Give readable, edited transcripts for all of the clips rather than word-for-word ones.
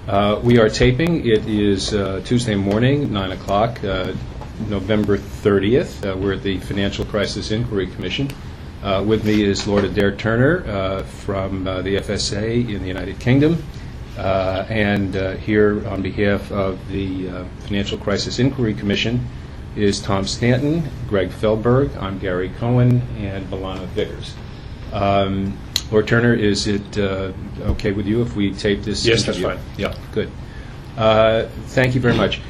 We are taping. It is Tuesday morning, 9 o'clock, November 30th. We're at the Financial Crisis Inquiry Commission. With me is Lord Adair Turner from the FSA in the United Kingdom. And here on behalf of the Financial Crisis Inquiry Commission is Tom Stanton, Greg Feldberg, I'm Gary Cohen, and Milana Vickers. Lord Turner, is it okay with you if we tape this interview? Yes, that's fine. Yeah. Good. Thank you very much.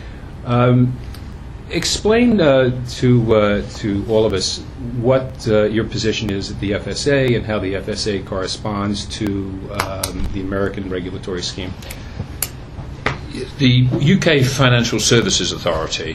Explain to all of us what your position is at the FSA and how the FSA corresponds to the American regulatory scheme. The UK Financial Services Authority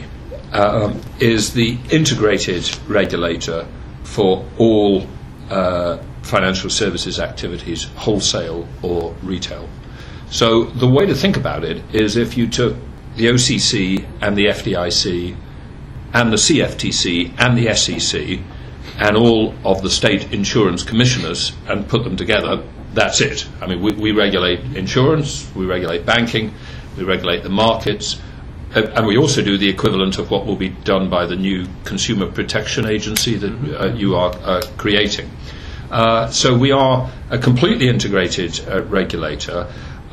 is the integrated regulator for all financial services activities, wholesale or retail. So the way to think about it is if you took the OCC and the FDIC and the CFTC and the SEC and all of the state insurance commissioners and put them together, that's it. I mean, we regulate insurance, we regulate banking, we regulate the markets, and we also do the equivalent of what will be done by the new Consumer Protection Agency that you are creating. So we are a completely integrated regulator,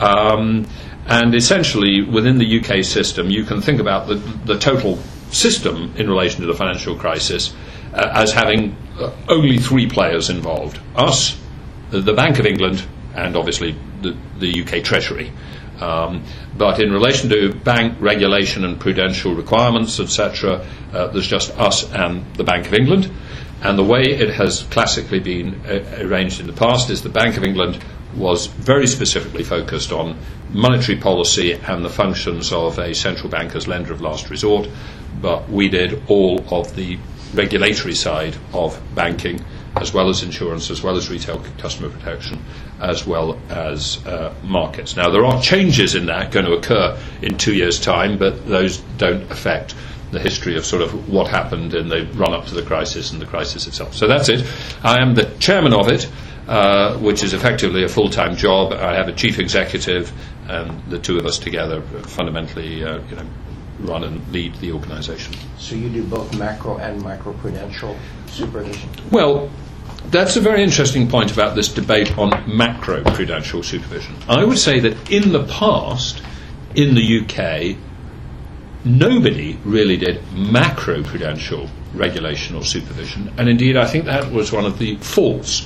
and essentially within the UK system you can think about the total system in relation to the financial crisis as having only three players involved: us, the Bank of England, and obviously the UK Treasury. But in relation to bank regulation and prudential requirements, etc., there's just us and the Bank of England. And the way it has classically been arranged in the past is the Bank of England was very specifically focused on monetary policy and the functions of a central bank as lender of last resort, but we did all of the regulatory side of banking, as well as insurance, as well as retail customer protection, as well as markets. Now, there are changes in that going to occur in 2 years' time, but those don't affect the history of sort of what happened in the run-up to the crisis and the crisis itself. So that's it. I am the chairman of it, which is effectively a full-time job. I have a chief executive, and the two of us together fundamentally run and lead the organisation. So you do both macro and microprudential supervision? Well, that's a very interesting point about this debate on macro-prudential supervision. I would say that in the past, in the UK, nobody really did macro-prudential regulation or supervision, and indeed I think that was one of the faults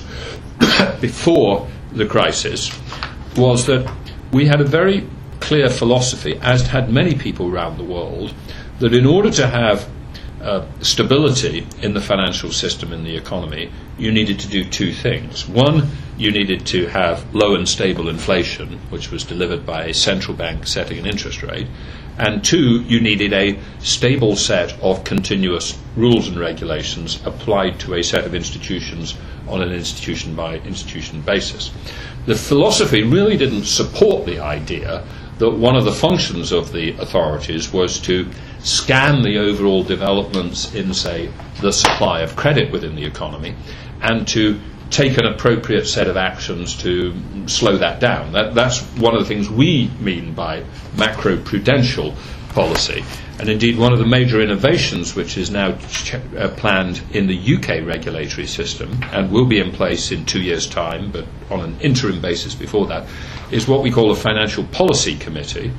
before the crisis, was that we had a very clear philosophy, as had many people around the world, that in order to have stability in the financial system, in the economy, you needed to do two things. One, you needed to have low and stable inflation, which was delivered by a central bank setting an interest rate. And two, you needed a stable set of continuous rules and regulations applied to a set of institutions on an institution-by-institution basis. The philosophy really didn't support the idea that one of the functions of the authorities was to scan the overall developments in, say, the supply of credit within the economy and to take an appropriate set of actions to slow that down. That's one of the things we mean by macro-prudential policy. And indeed, one of the major innovations which is now planned in the UK regulatory system, and will be in place in 2 years' time, but on an interim basis before that, is what we call a Financial Policy Committee,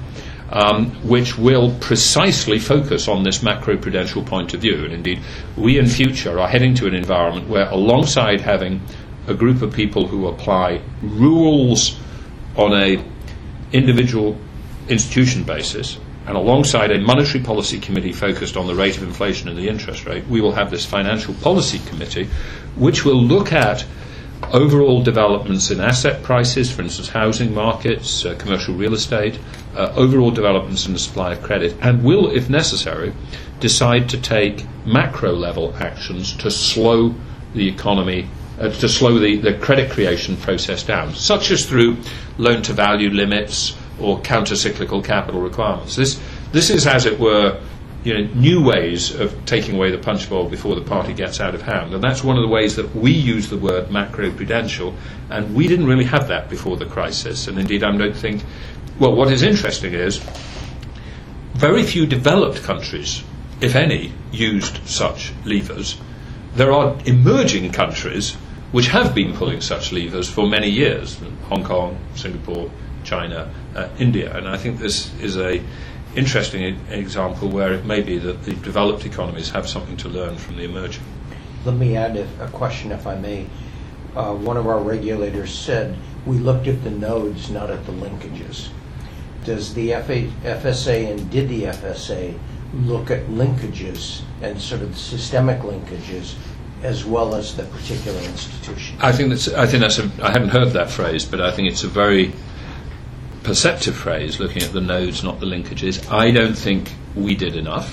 which will precisely focus on this macro-prudential point of view. And indeed, we in future are heading to an environment where, alongside having a group of people who apply rules on a individual institution basis, and alongside a monetary policy committee focused on the rate of inflation and the interest rate, we will have this financial policy committee which will look at overall developments in asset prices, for instance housing markets, commercial real estate, overall developments in the supply of credit, and will, if necessary, decide to take macro level actions to slow the economy, to slow the credit creation process down, such as through loan to value limits or counter-cyclical capital requirements. This is, as it were, new ways of taking away the punch bowl before the party gets out of hand. And that's one of the ways that we use the word macro-prudential, and we didn't really have that before the crisis. And indeed, I don't think well, what is interesting is very few developed countries, if any, used such levers. There are emerging countries which have been pulling such levers for many years: Hong Kong, Singapore, China, India. And I think this is a interesting example where it may be that the developed economies have something to learn from the emerging. Let me add a question, if I may. One of our regulators said, we looked at the nodes, not at the linkages. Does the FSA and did the FSA look at linkages and sort of systemic linkages as well as the particular institution? I hadn't heard that phrase, but I think it's a very perceptive phrase, looking at the nodes, not the linkages. I don't think we did enough.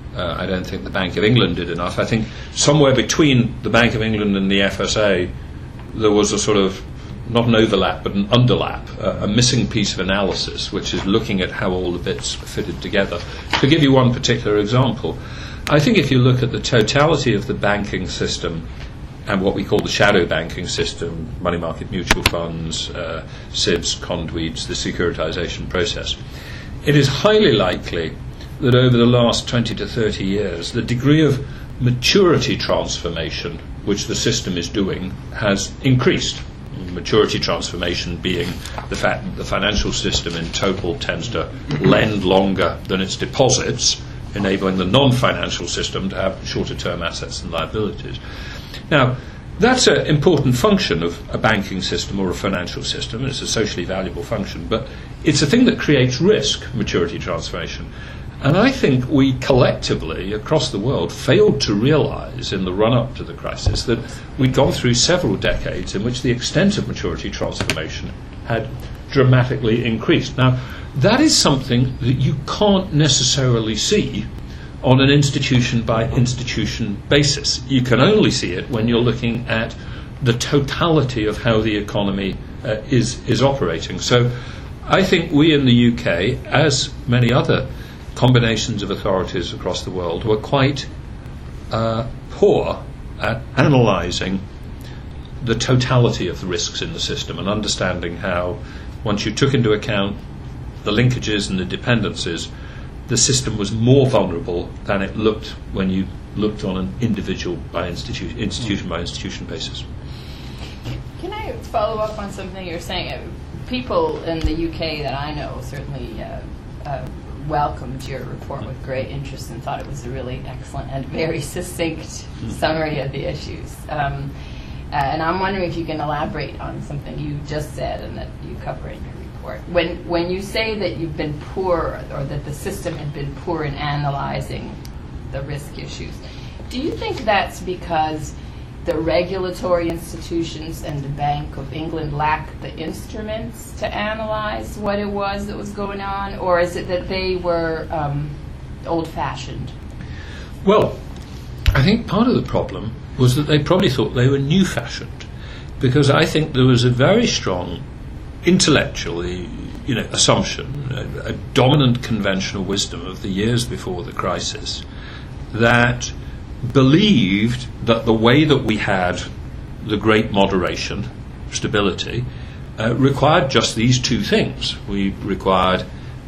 I don't think the Bank of England did enough. I think somewhere between the Bank of England and the FSA, there was a sort of, not an overlap, but an underlap, a missing piece of analysis, which is looking at how all the bits fitted together. To give you one particular example, I think if you look at the totality of the banking system and what we call the shadow banking system, money market mutual funds, SIBs, conduits, the securitization process, it is highly likely that over the last 20 to 30 years, the degree of maturity transformation which the system is doing has increased. Maturity transformation being the fact that the financial system in total tends to lend longer than its deposits, enabling the non-financial system to have shorter term assets and liabilities. Now, that's an important function of a banking system or a financial system. It's a socially valuable function, but it's a thing that creates risk, maturity transformation. And I think we collectively, across the world, failed to realize in the run-up to the crisis that we'd gone through several decades in which the extent of maturity transformation had dramatically increased. Now, that is something that you can't necessarily see on an institution-by-institution basis. You can only see it when you're looking at the totality of how the economy is operating. So I think we in the UK, as many other combinations of authorities across the world, were quite poor at analysing the totality of the risks in the system and understanding how, once you took into account the linkages and the dependencies, the system was more vulnerable than it looked when you looked on an individual by institution by institution basis. Can I follow up on something you're saying? People in the UK that I know certainly welcomed your report with great interest and thought it was a really excellent and very succinct summary of the issues. And I'm wondering if you can elaborate on something you just said and that you cover in your report. When you say that you've been poor, or that the system had been poor in analyzing the risk issues, do you think that's because the regulatory institutions and the Bank of England lacked the instruments to analyze what it was that was going on, or is it that they were old-fashioned? Well, I think part of the problem was that they probably thought they were new-fashioned, because I think there was a very strong intellectual assumption, a dominant conventional wisdom of the years before the crisis, that believed that the way that we had the great moderation, stability, required just these two things. We required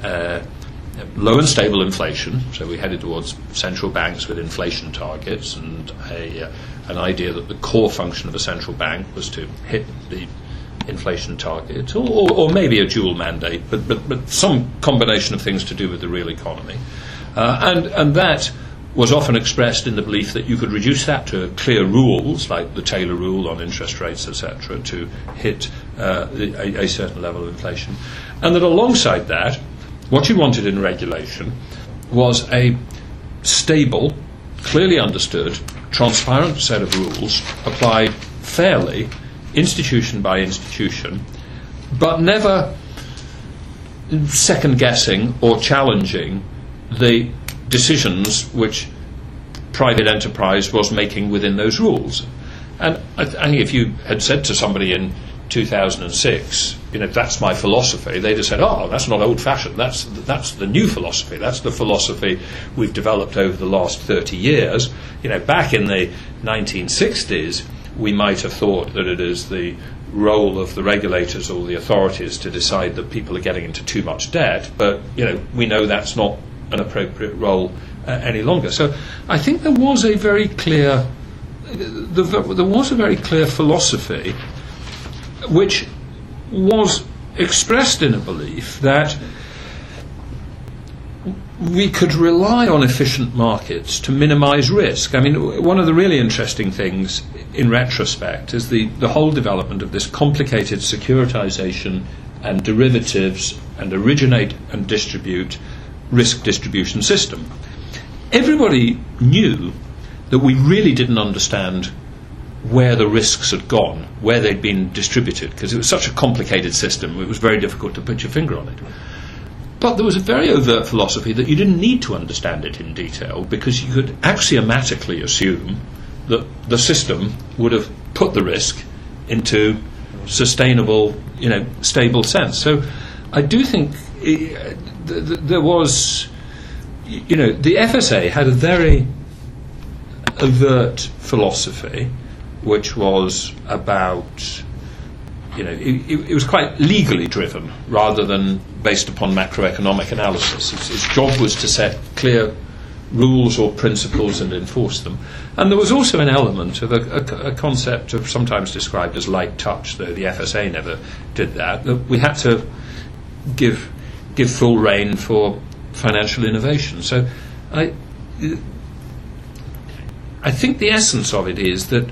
low and stable inflation, so we headed towards central banks with inflation targets, and an idea that the core function of a central bank was to hit the inflation target, or maybe a dual mandate, but some combination of things to do with the real economy. And that was often expressed in the belief that you could reduce that to clear rules, like the Taylor rule on interest rates, etc., to hit a certain level of inflation. And that alongside that, what you wanted in regulation was a stable, clearly understood, transparent set of rules applied fairly, institution by institution, but never second-guessing or challenging the decisions which private enterprise was making within those rules. And I think if you had said to somebody in 2006, that's my philosophy, they'd have said, oh, that's not old-fashioned, that's the new philosophy, that's the philosophy we've developed over the last 30 years. Back in the 1960s, we might have thought that it is the role of the regulators or the authorities to decide that people are getting into too much debt, but we know that's not an appropriate role any longer. So I think there was a very clear philosophy which was expressed in a belief that we could rely on efficient markets to minimize risk. I mean, one of the really interesting things in retrospect is the whole development of this complicated securitization and derivatives and originate and distribute risk distribution system. Everybody knew that we really didn't understand where the risks had gone, where they'd been distributed, because it was such a complicated system, it was very difficult to put your finger on it. But there was a very overt philosophy that you didn't need to understand it in detail, because you could axiomatically assume that the system would have put the risk into sustainable, stable sense. So I do think there was, the FSA had a very overt philosophy, which was about, it was quite legally driven rather than based upon macroeconomic analysis. Its job was to set clear rules or principles and enforce them. And there was also an element of a concept of sometimes described as light touch, though the FSA never did that we had to give full rein for financial innovation. So I think the essence of it is that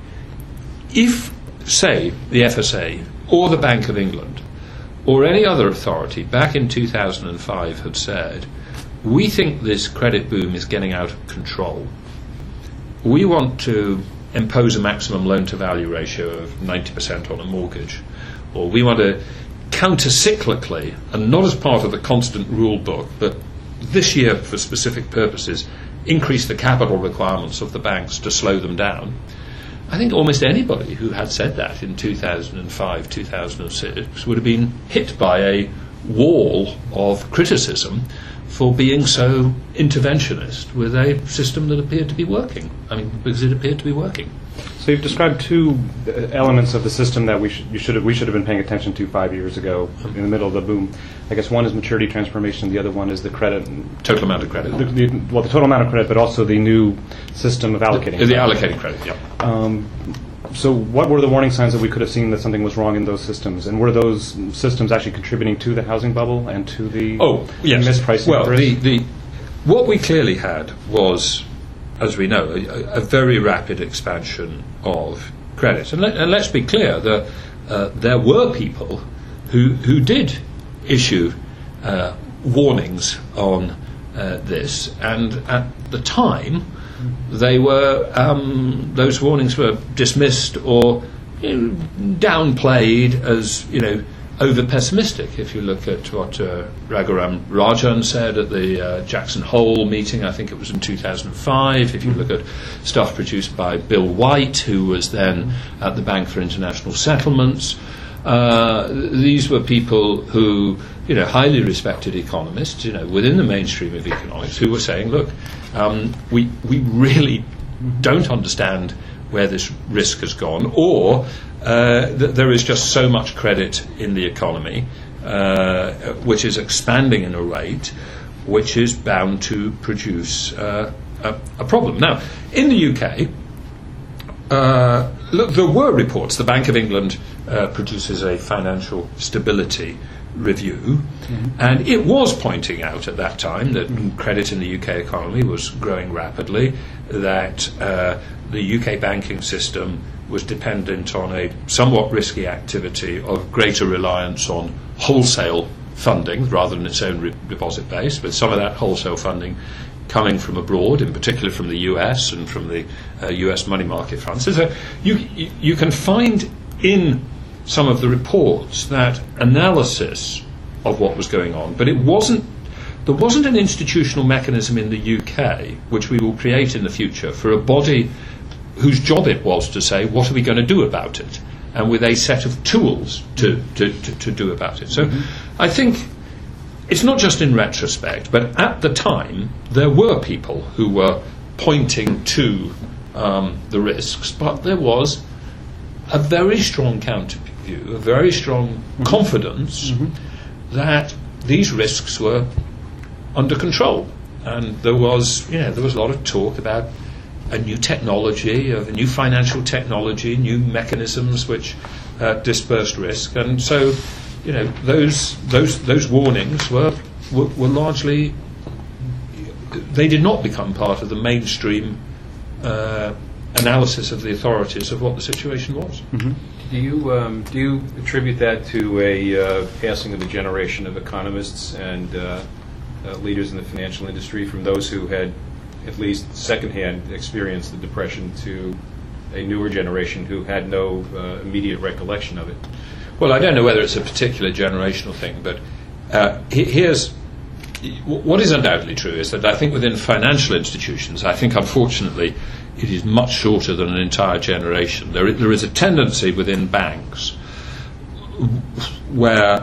if, say, the FSA or the Bank of England or any other authority back in 2005 had said, we think this credit boom is getting out of control, we want to impose a maximum loan-to-value ratio of 90% on a mortgage, or we want to counter-cyclically, and not as part of the constant rule book, but this year for specific purposes, increase the capital requirements of the banks to slow them down. I think almost anybody who had said that in 2005, 2006 would have been hit by a wall of criticism for being so interventionist with a system that appeared to be working. Because it appeared to be working. So you've described two elements of the system that we should have been paying attention to 5 years ago in the middle of the boom. I guess one is maturity transformation, the other one is the credit. Total amount of credit. The total amount of credit, but also the new system of allocating. The allocating credit, yeah. So what were the warning signs that we could have seen that something was wrong in those systems? And were those systems actually contributing to the housing bubble and to the mispricing? Well, what we clearly had was, as we know, a very rapid expansion of credit. And let's be clear, there were people who did issue warnings on this, and at the time they were those warnings were dismissed or downplayed as over pessimistic. If you look at what Raghuram Rajan said at the Jackson Hole meeting, I think it was in 2005, if you look at stuff produced by Bill White, who was then at the Bank for International Settlements, these were people who, highly respected economists, within the mainstream of economics, who were saying, look, we really don't understand where this risk has gone, or that there is just so much credit in the economy, which is expanding in a rate which is bound to produce a problem. Now, in the UK, look, there were reports. The Bank of England produces a financial stability review, and it was pointing out at that time that credit in the UK economy was growing rapidly, that the UK banking system was dependent on a somewhat risky activity of greater reliance on wholesale funding rather than its own deposit base, but some of that wholesale funding coming from abroad, in particular from the US and from the US money market funds. So you can find in some of the reports that analysis of what was going on, but there wasn't an institutional mechanism in the UK, which we will create in the future, for a body whose job it was to say, what are we going to do about it? And with a set of tools to do about it. So I think it's not just in retrospect, but at the time there were people who were pointing to the risks, but there was a very strong counter view, a very strong confidence that these risks were under control. And there was a lot of talk about a new technology, of a new financial technology, new mechanisms which dispersed risk. And so, those warnings were largely, they did not become part of the mainstream analysis of the authorities of what the situation was. Do you attribute that to a passing of a generation of economists and leaders in the financial industry, from those who had at least secondhand experienced the Depression to a newer generation who had no immediate recollection of it? Well, I don't know whether it's a particular generational thing, but here's what is undoubtedly true is that I think within financial institutions, I think unfortunately it is much shorter than an entire generation. There is a tendency within banks where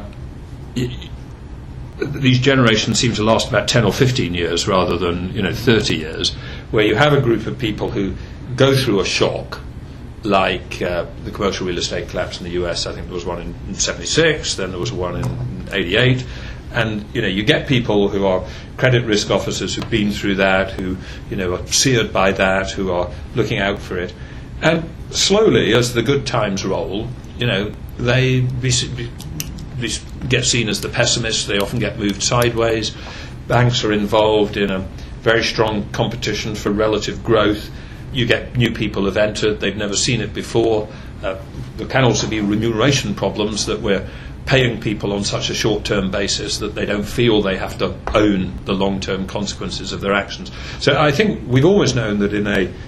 these generations seem to last about 10 or 15 years rather than 30 years, where you have a group of people who go through a shock, like the commercial real estate collapse in the US. I think there was one in 76, then there was one in 88. And you get people who are credit risk officers who've been through that, who are seared by that, who are looking out for it. And slowly, as the good times roll, they get seen as the pessimists. They often get moved sideways. Banks are involved in a very strong competition for relative growth. You get new people have entered. They've never seen it before. There can also be remuneration problems, that we're paying people on such a short-term basis that they don't feel they have to own the long-term consequences of their actions. So I think we've always known that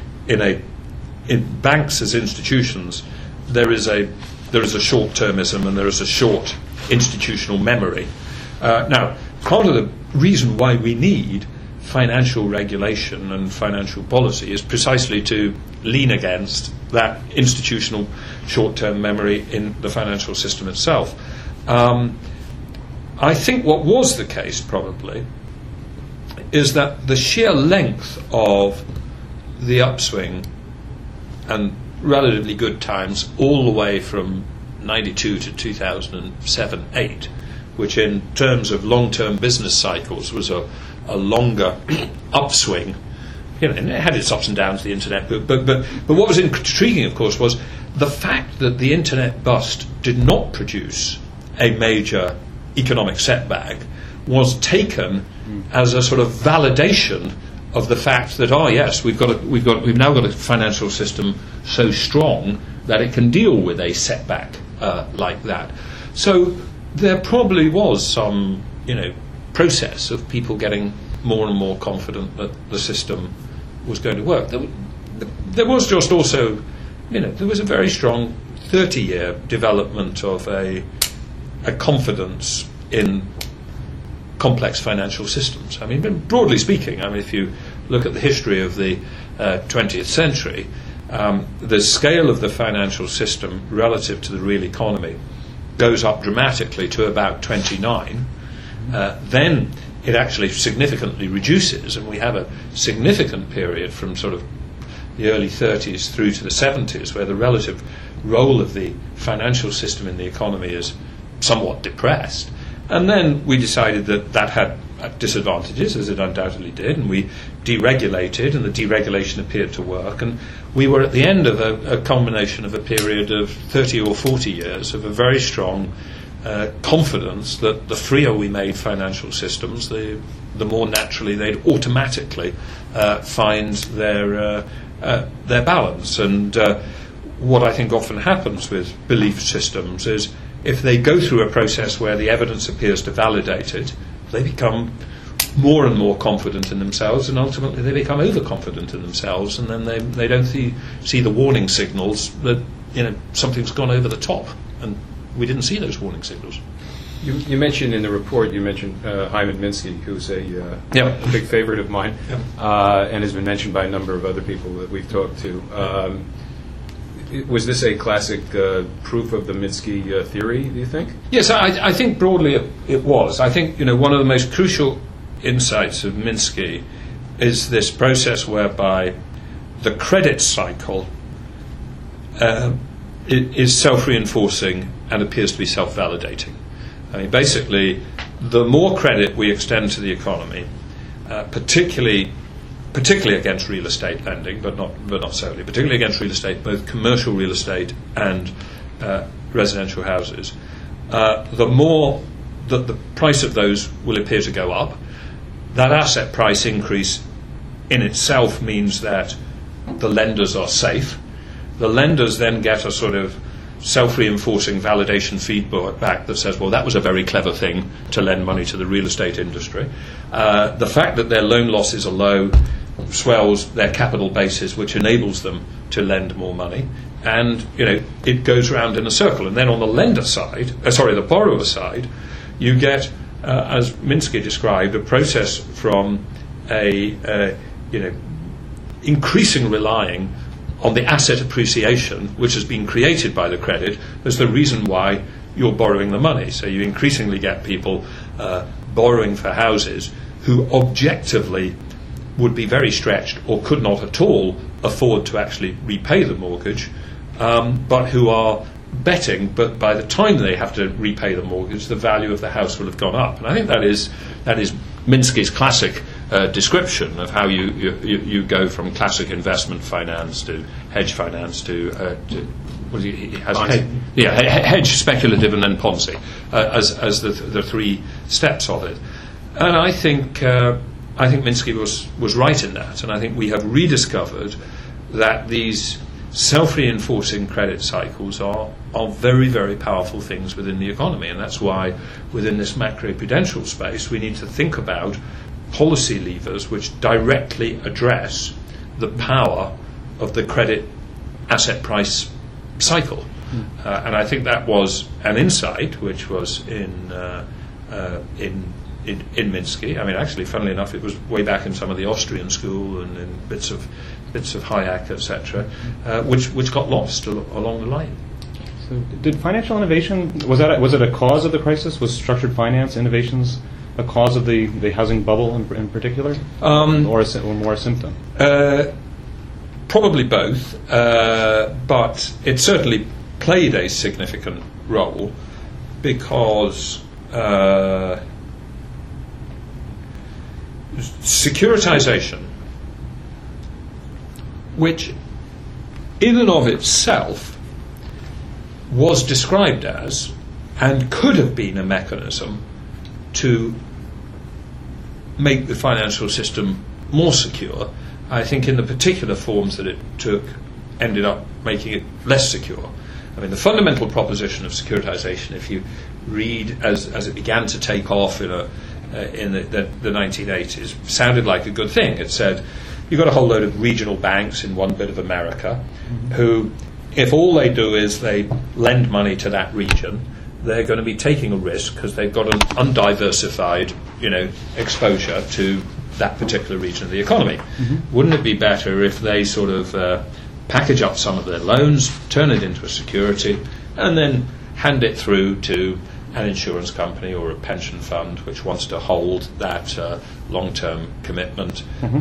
in banks as institutions there is a short-termism and there is a short institutional memory. Now, part of the reason why we need financial regulation and financial policy is precisely to lean against that institutional short-term memory in the financial system itself. I think what was the case probably is that the sheer length of the upswing and relatively good times all the way from 92 to 2007-8, which in terms of long-term business cycles was a longer upswing. It had its ups and downs, the internet, but what was intriguing, of course, was the fact that the internet bust did not produce a major economic setback was taken as a sort of validation of the fact that yes, we've now got a financial system so strong that it can deal with a setback like that. So there probably was some process of people getting more and more confident that the system was going to work. There was just also there was a very strong 30-year development of a confidence in complex financial systems. I mean, broadly speaking, if you look at the history of the 20th century, the scale of the financial system relative to the real economy goes up dramatically to about 29. Then it actually significantly reduces, and we have a significant period from sort of the early 30s through to the 70s where the relative role of the financial system in the economy is somewhat depressed. And then we decided that had disadvantages, as it undoubtedly did, and we deregulated, and the deregulation appeared to work. And we were at the end of a culmination of a period of 30 or 40 years of a very strong confidence that the freer we made financial systems, the more naturally they'd automatically find their balance. And what I think often happens with belief systems is if they go through a process where the evidence appears to validate it, they become more and more confident in themselves, and ultimately they become overconfident in themselves, and then they don't see the warning signals that something's gone over the top, and we didn't see those warning signals. You mentioned in the report, Hyman Minsky, who's a big favorite of mine, and has been mentioned by a number of other people that we've talked to. Was this a classic proof of the Minsky theory, do you think? Yes, I think broadly it was. I think one of the most crucial insights of Minsky is this process whereby the credit cycle is self-reinforcing and appears to be self-validating. I mean, basically, the more credit we extend to the economy, particularly against real estate lending, but not solely, particularly against real estate, both commercial real estate and residential houses, the more that the price of those will appear to go up. That asset price increase in itself means that the lenders are safe. The lenders then get a sort of self-reinforcing validation feedback that says, well, that was a very clever thing to lend money to the real estate industry. The fact that their loan losses are low swells their capital bases, which enables them to lend more money. And, it goes round in a circle. And then on the lender side, the borrower side, you get, as Minsky described, a process from increasing relying on the asset appreciation which has been created by the credit as the reason why you're borrowing the money. So you increasingly get people borrowing for houses who objectively would be very stretched or could not at all afford to actually repay the mortgage, but who are betting, but by the time they have to repay the mortgage, the value of the house will have gone up. And I think that is Minsky's classic description of how you go from classic investment finance to hedge finance to hedge, speculative, and then Ponzi as the three steps of it. And I think Minsky was right in that, and I think we have rediscovered that these self-reinforcing credit cycles are very, very powerful things within the economy, and that's why within this macroprudential space we need to think about policy levers which directly address the power of the credit asset price cycle. And I think that was an insight which was in Minsky. I mean, actually, funnily enough, it was way back in some of the Austrian school and in bits of Hayek, etc., which got lost along the line. So, did financial innovation was it a cause of the crisis? Was structured finance innovations a cause of the housing bubble in particular, or more a symptom? Probably both, but it certainly played a significant role because securitization, which in and of itself was described as and could have been a mechanism to make the financial system more secure, I think in the particular forms that it took ended up making it less secure. I mean, the fundamental proposition of securitization, if you read as it began to take off in the 1980s, sounded like a good thing. It said, you've got a whole load of regional banks in one bit of America who, if all they do is they lend money to that region, they're going to be taking a risk because they've got an undiversified, exposure to that particular region of the economy. Wouldn't it be better if they sort of package up some of their loans, turn it into a security, and then hand it through to an insurance company or a pension fund which wants to hold that long-term commitment,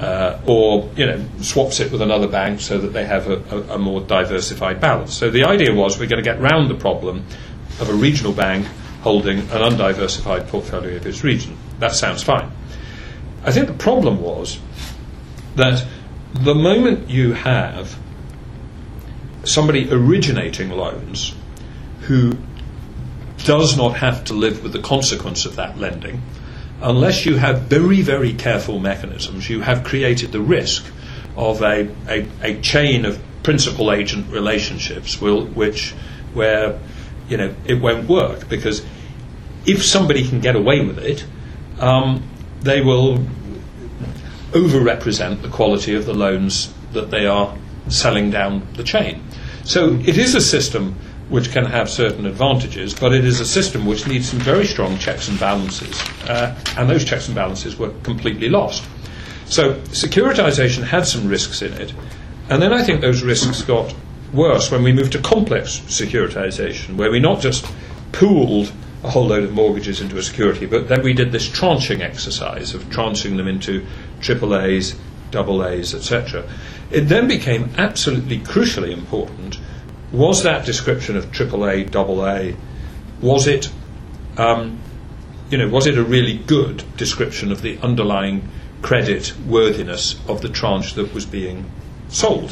or swaps it with another bank so that they have a more diversified balance. So the idea was we're going to get round the problem of a regional bank holding an undiversified portfolio of its region. That sounds fine. I think the problem was that the moment you have somebody originating loans who does not have to live with the consequence of that lending, unless you have very, very careful mechanisms, you have created the risk of a chain of principal-agent relationships where it won't work, because if somebody can get away with it, they will over-represent the quality of the loans that they are selling down the chain. So it is a system which can have certain advantages, but it is a system which needs some very strong checks and balances, and those checks and balances were completely lost. So securitization had some risks in it, and then I think those risks got worse when we moved to complex securitization, where we not just pooled a whole load of mortgages into a security, but then we did this tranching exercise of tranching them into AAAs, AAs, etc. It then became absolutely crucially important was that description of AAA, AA, was it, was it a really good description of the underlying credit worthiness of the tranche that was being sold?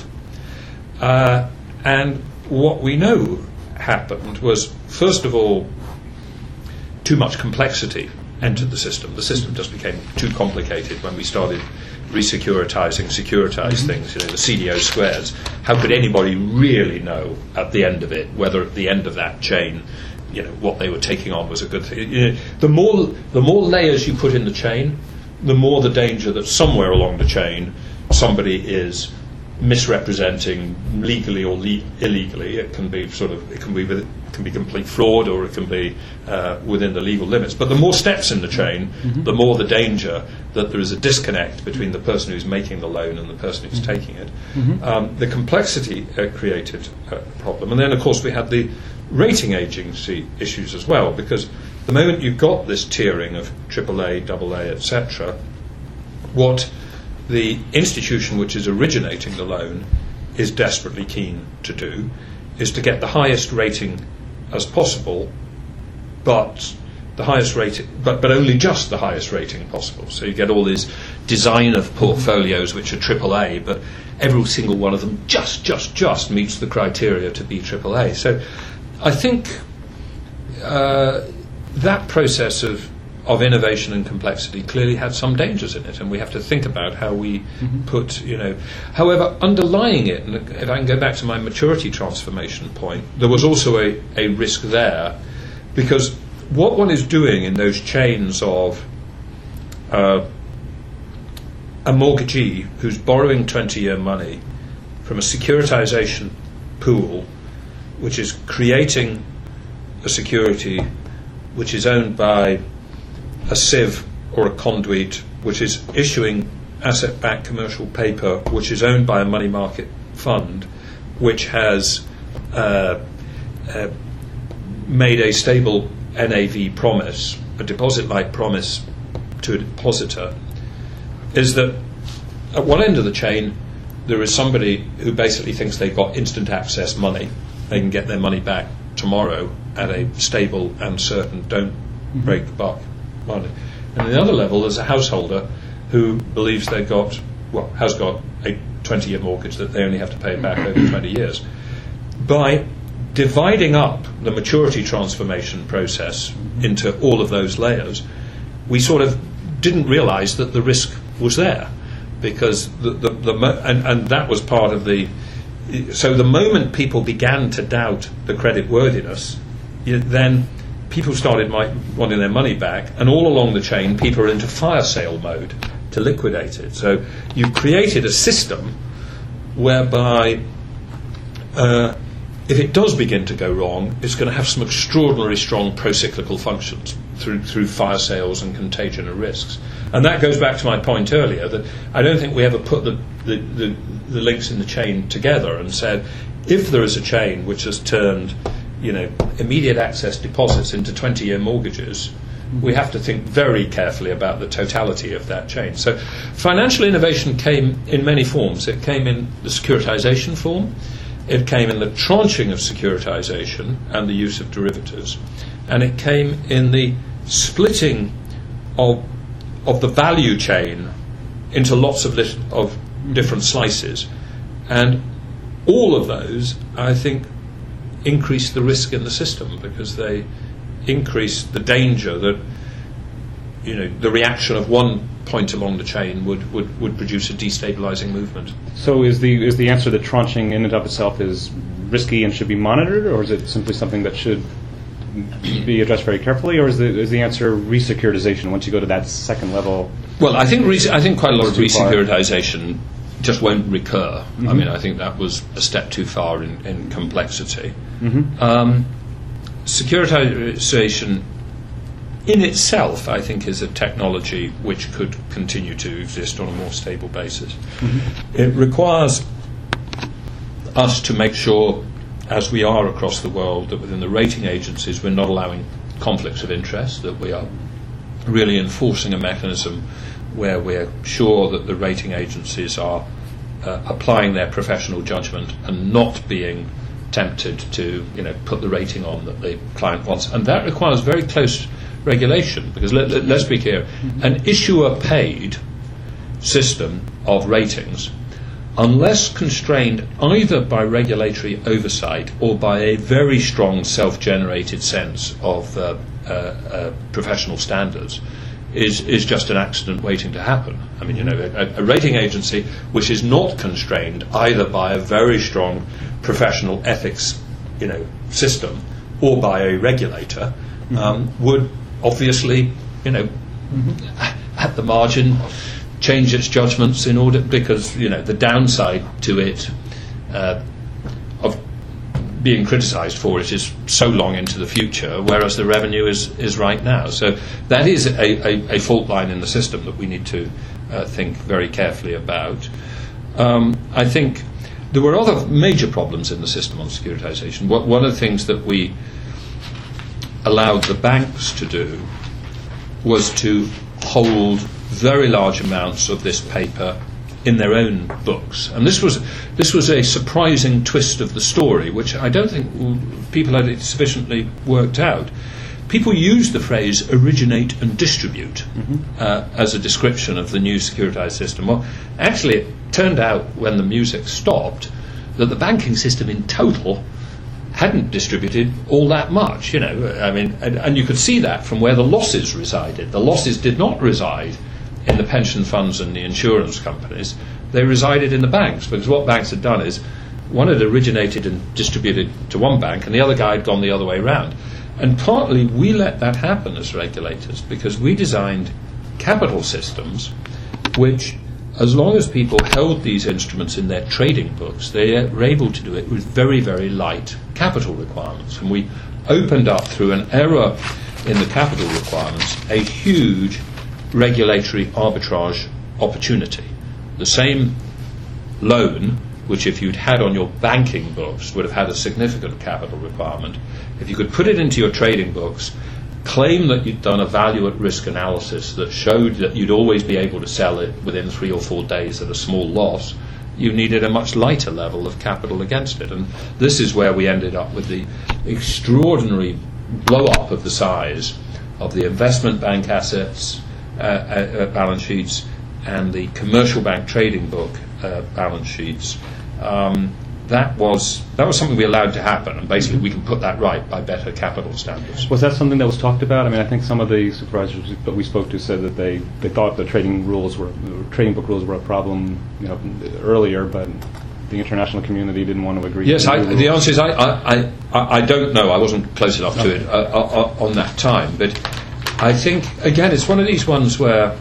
And what we know happened was, first of all, too much complexity entered the system. The system just became too complicated when we started securitized things, the CDO squares. How could anybody really know at the end of it, whether at the end of that chain, what they were taking on was a good thing? The more layers you put in the chain, the more the danger that somewhere along the chain somebody is misrepresenting legally or illegally. It can be complete fraud, or it can be within the legal limits. But the more steps in the chain, the more the danger that there is a disconnect between the person who's making the loan and the person who's taking it. The complexity created a problem. And then, of course, we had the rating agency issues as well, because the moment you've got this tiering of AAA, AA, etc., what the institution which is originating the loan is desperately keen to do is to get the highest rating as possible, but only just the highest rating possible. So you get all these design of portfolios which are AAA, but every single one of them just meets the criteria to be AAA. So I think that process of innovation and complexity clearly had some dangers in it, and we have to think about how we put, However, underlying it, and if I can go back to my maturity transformation point, there was also a risk there, because what one is doing in those chains of a mortgagee who's borrowing 20-year money from a securitization pool, which is creating a security which is owned by a sieve or a conduit, which is issuing asset-backed commercial paper, which is owned by a money market fund, which has made a stable NAV promise, a deposit-like promise to a depositor, is that at one end of the chain there is somebody who basically thinks they've got instant access money. They can get their money back tomorrow at a stable and certain, don't break the buck money. And at the other level, there's a householder who believes has got a 20-year mortgage that they only have to pay back over 20 years. By dividing up the maturity transformation process into all of those layers, we sort of didn't realise that the risk was there, because and that was part of the. So the moment people began to doubt the credit worthiness, then people started wanting their money back, and all along the chain, people are into fire sale mode to liquidate it. So you created a system whereby, if it does begin to go wrong, it's going to have some extraordinarily strong pro-cyclical functions through fire sales and contagion and risks. And that goes back to my point earlier, that I don't think we ever put the links in the chain together and said, if there is a chain which has turned immediate access deposits into 20-year mortgages, we have to think very carefully about the totality of that chain. So financial innovation came in many forms. It came in the securitization form, it came in the tranching of securitization and the use of derivatives, and it came in the splitting of the value chain into lots of different slices. And all of those, I think, increase the risk in the system, because they increase the danger that the reaction of one point along the chain would produce a destabilizing movement. So is the answer that tranching in and of itself is risky and should be monitored, or is it simply something that should be addressed very carefully, or is the answer resecuritization once you go to that second level? Well, I think quite a lot of resecuritization just won't recur. I mean, I think that was a step too far in complexity. Securitization in itself, I think, is a technology which could continue to exist on a more stable basis. It requires us to make sure, as we are across the world, that within the rating agencies we're not allowing conflicts of interest, that we are really enforcing a mechanism where we're sure that the rating agencies are applying their professional judgment and not being tempted to put the rating on that the client wants, and that requires very close regulation, because let's be clear, an issuer-paid system of ratings, unless constrained either by regulatory oversight or by a very strong self-generated sense of professional standards, is just an accident waiting to happen. I mean, a rating agency which is not constrained either by a very strong professional ethics, system, or by a regulator, would obviously, at the margin, change its judgments in order, because the downside to it of being criticised for it is so long into the future, whereas the revenue is right now. So that is a fault line in the system that we need to think very carefully about. I think there were other major problems in the system on securitisation. One of the things that we allowed the banks to do was to hold very large amounts of this paper in their own books, and this was a surprising twist of the story, which I don't think people had sufficiently worked out. People use the phrase originate and distribute as a description of the new securitized system. Well, actually, it turned out when the music stopped that the banking system in total hadn't distributed all that much. I mean, and you could see that from where the losses resided. The losses did not reside in the pension funds and the insurance companies. They resided in the banks, because what banks had done is one had originated and distributed to one bank and the other guy had gone the other way round. And partly we let that happen as regulators because we designed capital systems which, as long as people held these instruments in their trading books, they were able to do it with very, very light capital requirements. And we opened up, through an error in the capital requirements, a huge regulatory arbitrage opportunity. The same loan, which if you'd had on your banking books would have had a significant capital requirement, if you could put it into your trading books, claim that you'd done a value at risk analysis that showed that you'd always be able to sell it within 3 or 4 days at a small loss, you needed a much lighter level of capital against it. And this is where we ended up with the extraordinary blow-up of the size of the investment bank assets balance sheets and the commercial bank trading book balance sheets. That was something we allowed to happen, and basically we can put that right by better capital standards. Was that something that was talked about? I mean, I think some of the supervisors that we spoke to said that they thought the trading book rules were a problem, earlier, but the international community didn't want to agree. Yes, the answer is I don't know. I wasn't close enough to it on that time, but I think again it's one of these ones where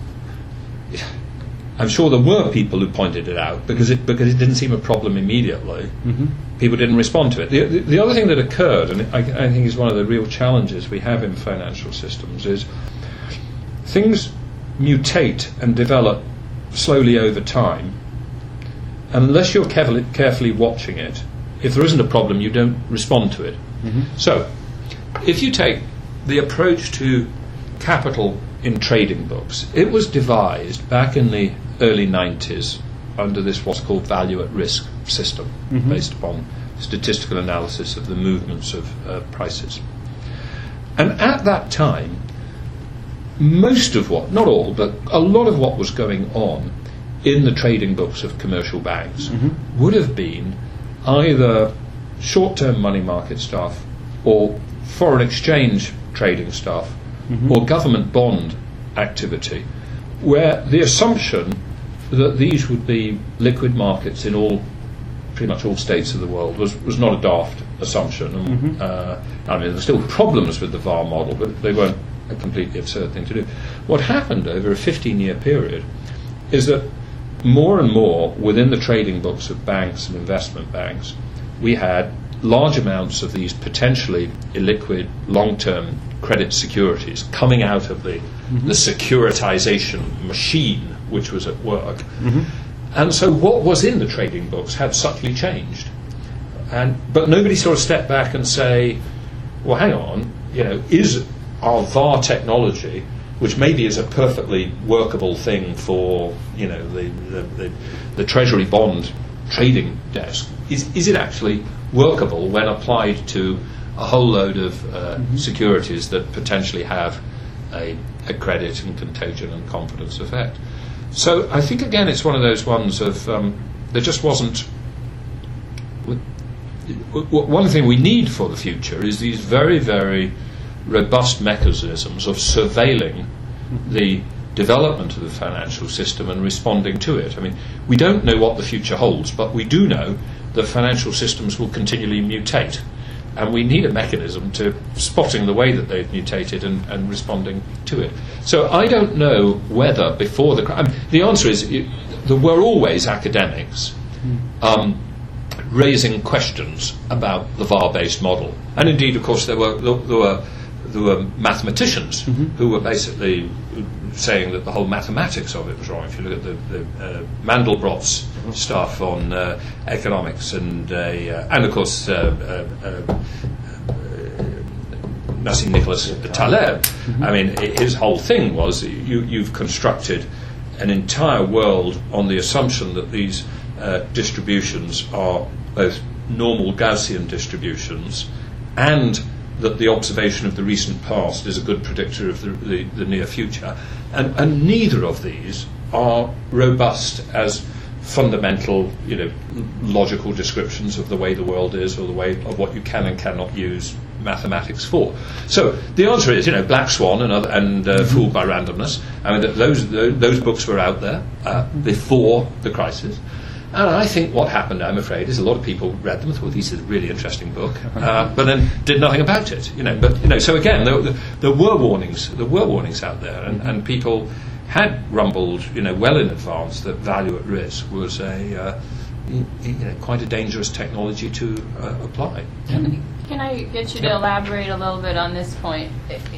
I'm sure there were people who pointed it out because it didn't seem a problem immediately. People didn't respond to it. The other thing that occurred, and I think is one of the real challenges we have in financial systems, is things mutate and develop slowly over time. And unless you're carefully watching it, if there isn't a problem, you don't respond to it. So, if you take the approach to capital in trading books, it was devised back in the early 90s under this what's called value at risk system, based upon statistical analysis of the movements of prices. And at that time, most of what, not all, but a lot of what was going on in the trading books of commercial banks would have been either short-term money market stuff or foreign exchange trading stuff or government bond activity, where the assumption that these would be liquid markets in pretty much all states of the world was not a daft assumption. And, I mean, there were still problems with the VAR model, but they weren't a completely absurd thing to do. What happened over a 15-year period is that more and more within the trading books of banks and investment banks, we had large amounts of these potentially illiquid long-term credit securities coming out of the securitization machine which was at work. And so what was in the trading books had subtly changed. But nobody sort of stepped back and say, well, hang on, is our VAR technology, which maybe is a perfectly workable thing for the Treasury bond trading desk, is it actually workable when applied to a whole load of securities that potentially have a credit and contagion and confidence effect? So I think, again, it's one of those ones of there just wasn't... One thing we need for the future is these very, very robust mechanisms of surveilling the development of the financial system and responding to it. I mean, we don't know what the future holds, but we do know that financial systems will continually mutate. And we need a mechanism to spotting the way that they've mutated and responding to it. So I don't know whether before the answer is there were always academics raising questions about the VAR-based model. And indeed, of course, there were mathematicians who were basically saying that the whole mathematics of it was wrong. If you look at the Mandelbrot's stuff on economics and of course Nassim Nicholas Taleb, I mean, his whole thing was you've constructed an entire world on the assumption that these distributions are both normal Gaussian distributions and that the observation of the recent past is a good predictor of the near future. And neither of these are robust as fundamental, logical descriptions of the way the world is or the way of what you can and cannot use mathematics for. So the answer is, Black Swan and Fooled by Randomness. I mean, those books were out there before the crisis. And I think what happened, I'm afraid, is a lot of people read them and thought, this is a really interesting book, but then did nothing about it. So again, there were warnings. There were warnings out there, and people had rumbled, well in advance that value at risk was quite a dangerous technology to apply. Can I get you to elaborate a little bit on this point?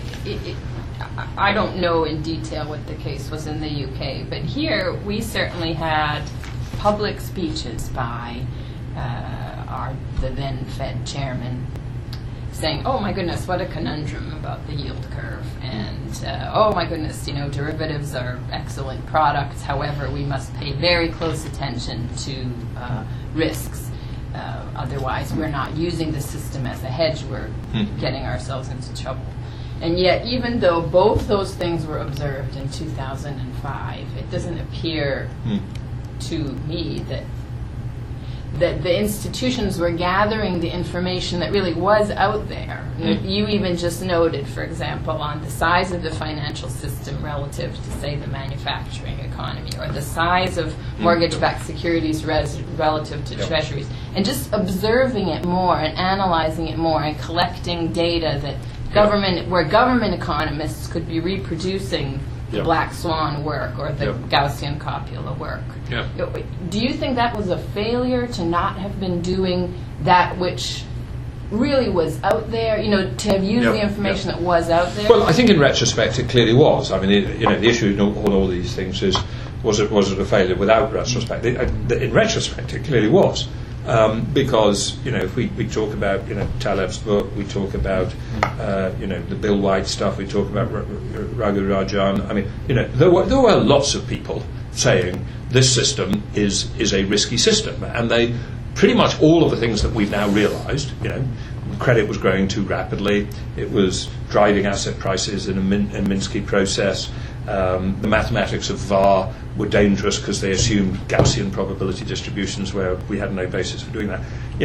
I don't know in detail what the case was in the UK, but here we certainly had public speeches by the then Fed chairman saying, oh my goodness, what a conundrum about the yield curve, and oh my goodness, derivatives are excellent products, however we must pay very close attention to risks, otherwise we're not using the system as a hedge, we're getting ourselves into trouble. And yet, even though both those things were observed in 2005, it doesn't appear to me that the institutions were gathering the information that really was out there. You even just noted, for example, on the size of the financial system relative to, say, the manufacturing economy, or the size of mortgage-backed securities relative to treasuries, and just observing it more and analyzing it more and collecting data that where government economists could be reproducing the Black Swan work or the Gaussian copula work. Do you think that was a failure to not have been doing that which really was out there, to have used the information that was out there? Well, I think in retrospect it clearly was. I mean, the issue in all these things is, was it a failure without retrospect? In retrospect it clearly was. Because if we talk about Taleb's book, we talk about the Bill White stuff, we talk about Raghu Rajan. I mean there were lots of people saying this system is a risky system, and they pretty much all of the things that we've now realised. Credit was growing too rapidly. It was driving asset prices in a Minsky process. The mathematics of VAR were dangerous because they assumed Gaussian probability distributions where we had no basis for doing that.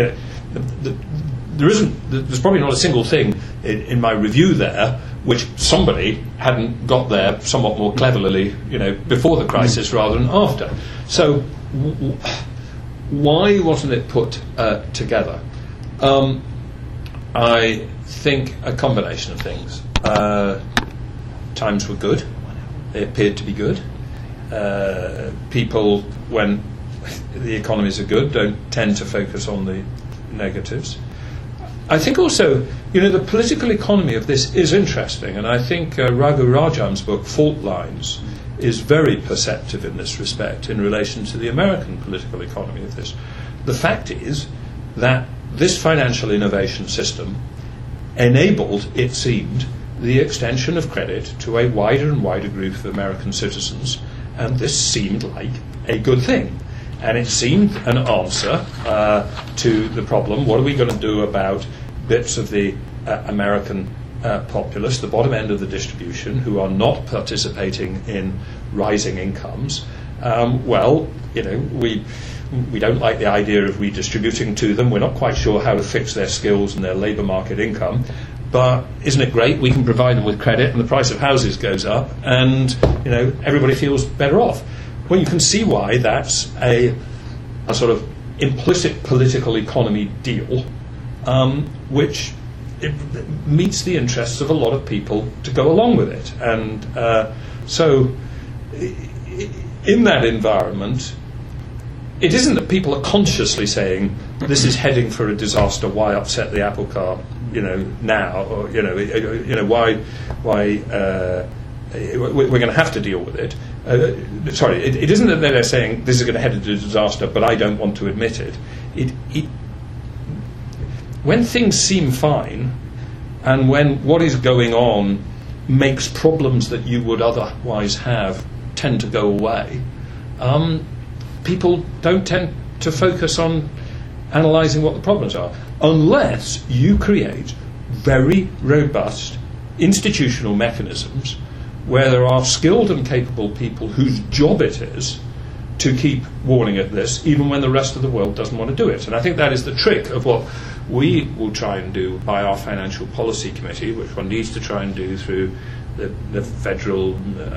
There's probably not a single thing in my review there which somebody hadn't got there somewhat more cleverly, before the crisis rather than after. So why wasn't it put together? I think a combination of things. Times were good. They appeared to be good. People, when the economies are good, don't tend to focus on the negatives. I think also, the political economy of this is interesting, and I think Raghu Rajan's book, Fault Lines, is very perceptive in this respect in relation to the American political economy of this. The fact is that this financial innovation system enabled, it seemed, the extension of credit to a wider and wider group of American citizens, and this seemed like a good thing. and it seemed an answer to the problem. What are we going to do about bits of the American populace, the bottom end of the distribution, who are not participating in rising incomes? Well, we don't like the idea of redistributing to them. We're not quite sure how to fix their skills and their labour market income. But isn't it great? We can provide them with credit, and the price of houses goes up, and everybody feels better off. Well, you can see why that's a sort of implicit political economy deal, which it meets the interests of a lot of people to go along with it. And so, in that environment, it isn't that people are consciously saying this is heading for a disaster. Why upset the apple cart? Now, or why we're going to have to deal with it. It isn't that they're saying this is going to head into a disaster, but I don't want to admit it. When things seem fine, and when what is going on makes problems that you would otherwise have tend to go away, people don't tend to focus on analysing what the problems are, unless you create very robust institutional mechanisms where there are skilled and capable people whose job it is to keep warning at this, even when the rest of the world doesn't want to do it. And I think that is the trick of what we will try and do by our Financial Policy Committee, which one needs to try and do through the federal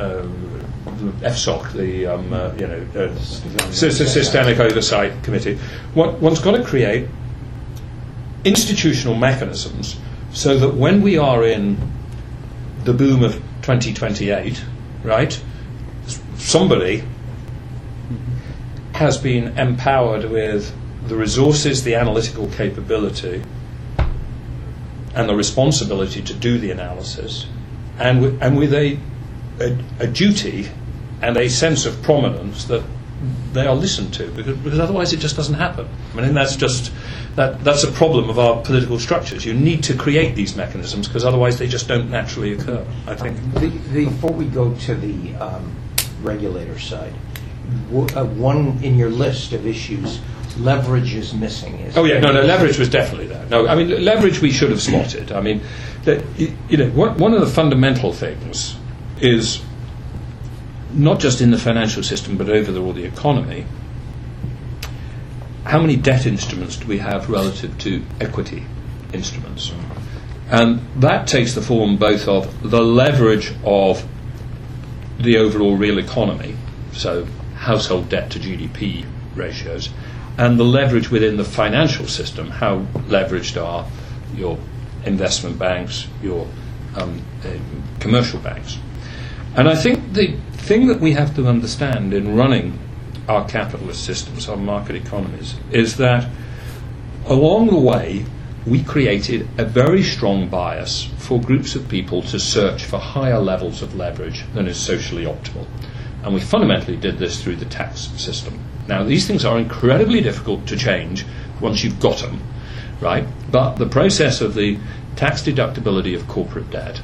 FSOC, the Systemic Oversight Committee. One's got to create institutional mechanisms so that when we are in the boom of 2028, right, somebody has been empowered with the resources, the analytical capability, and the responsibility to do the analysis, and with a duty and a sense of prominence that they are listened to, because otherwise it just doesn't happen. I mean, that's just that's a problem of our political structures. You need to create these mechanisms because otherwise they just don't naturally occur, I think. Before we go to the regulator side, one in your list of issues, leverage is missing. Leverage was definitely there. No, I mean, leverage we should have spotted. I mean, one of the fundamental things is not just in the financial system but overall the economy. How many debt instruments do we have relative to equity instruments? And that takes the form both of the leverage of the overall real economy, so household debt to GDP ratios, and the leverage within the financial system, how leveraged are your investment banks, your commercial banks. And I think the thing that we have to understand in running our capitalist systems, our market economies, is that along the way we created a very strong bias for groups of people to search for higher levels of leverage than is socially optimal. And we fundamentally did this through the tax system. Now, these things are incredibly difficult to change once you've got them, right? But the process of the tax deductibility of corporate debt,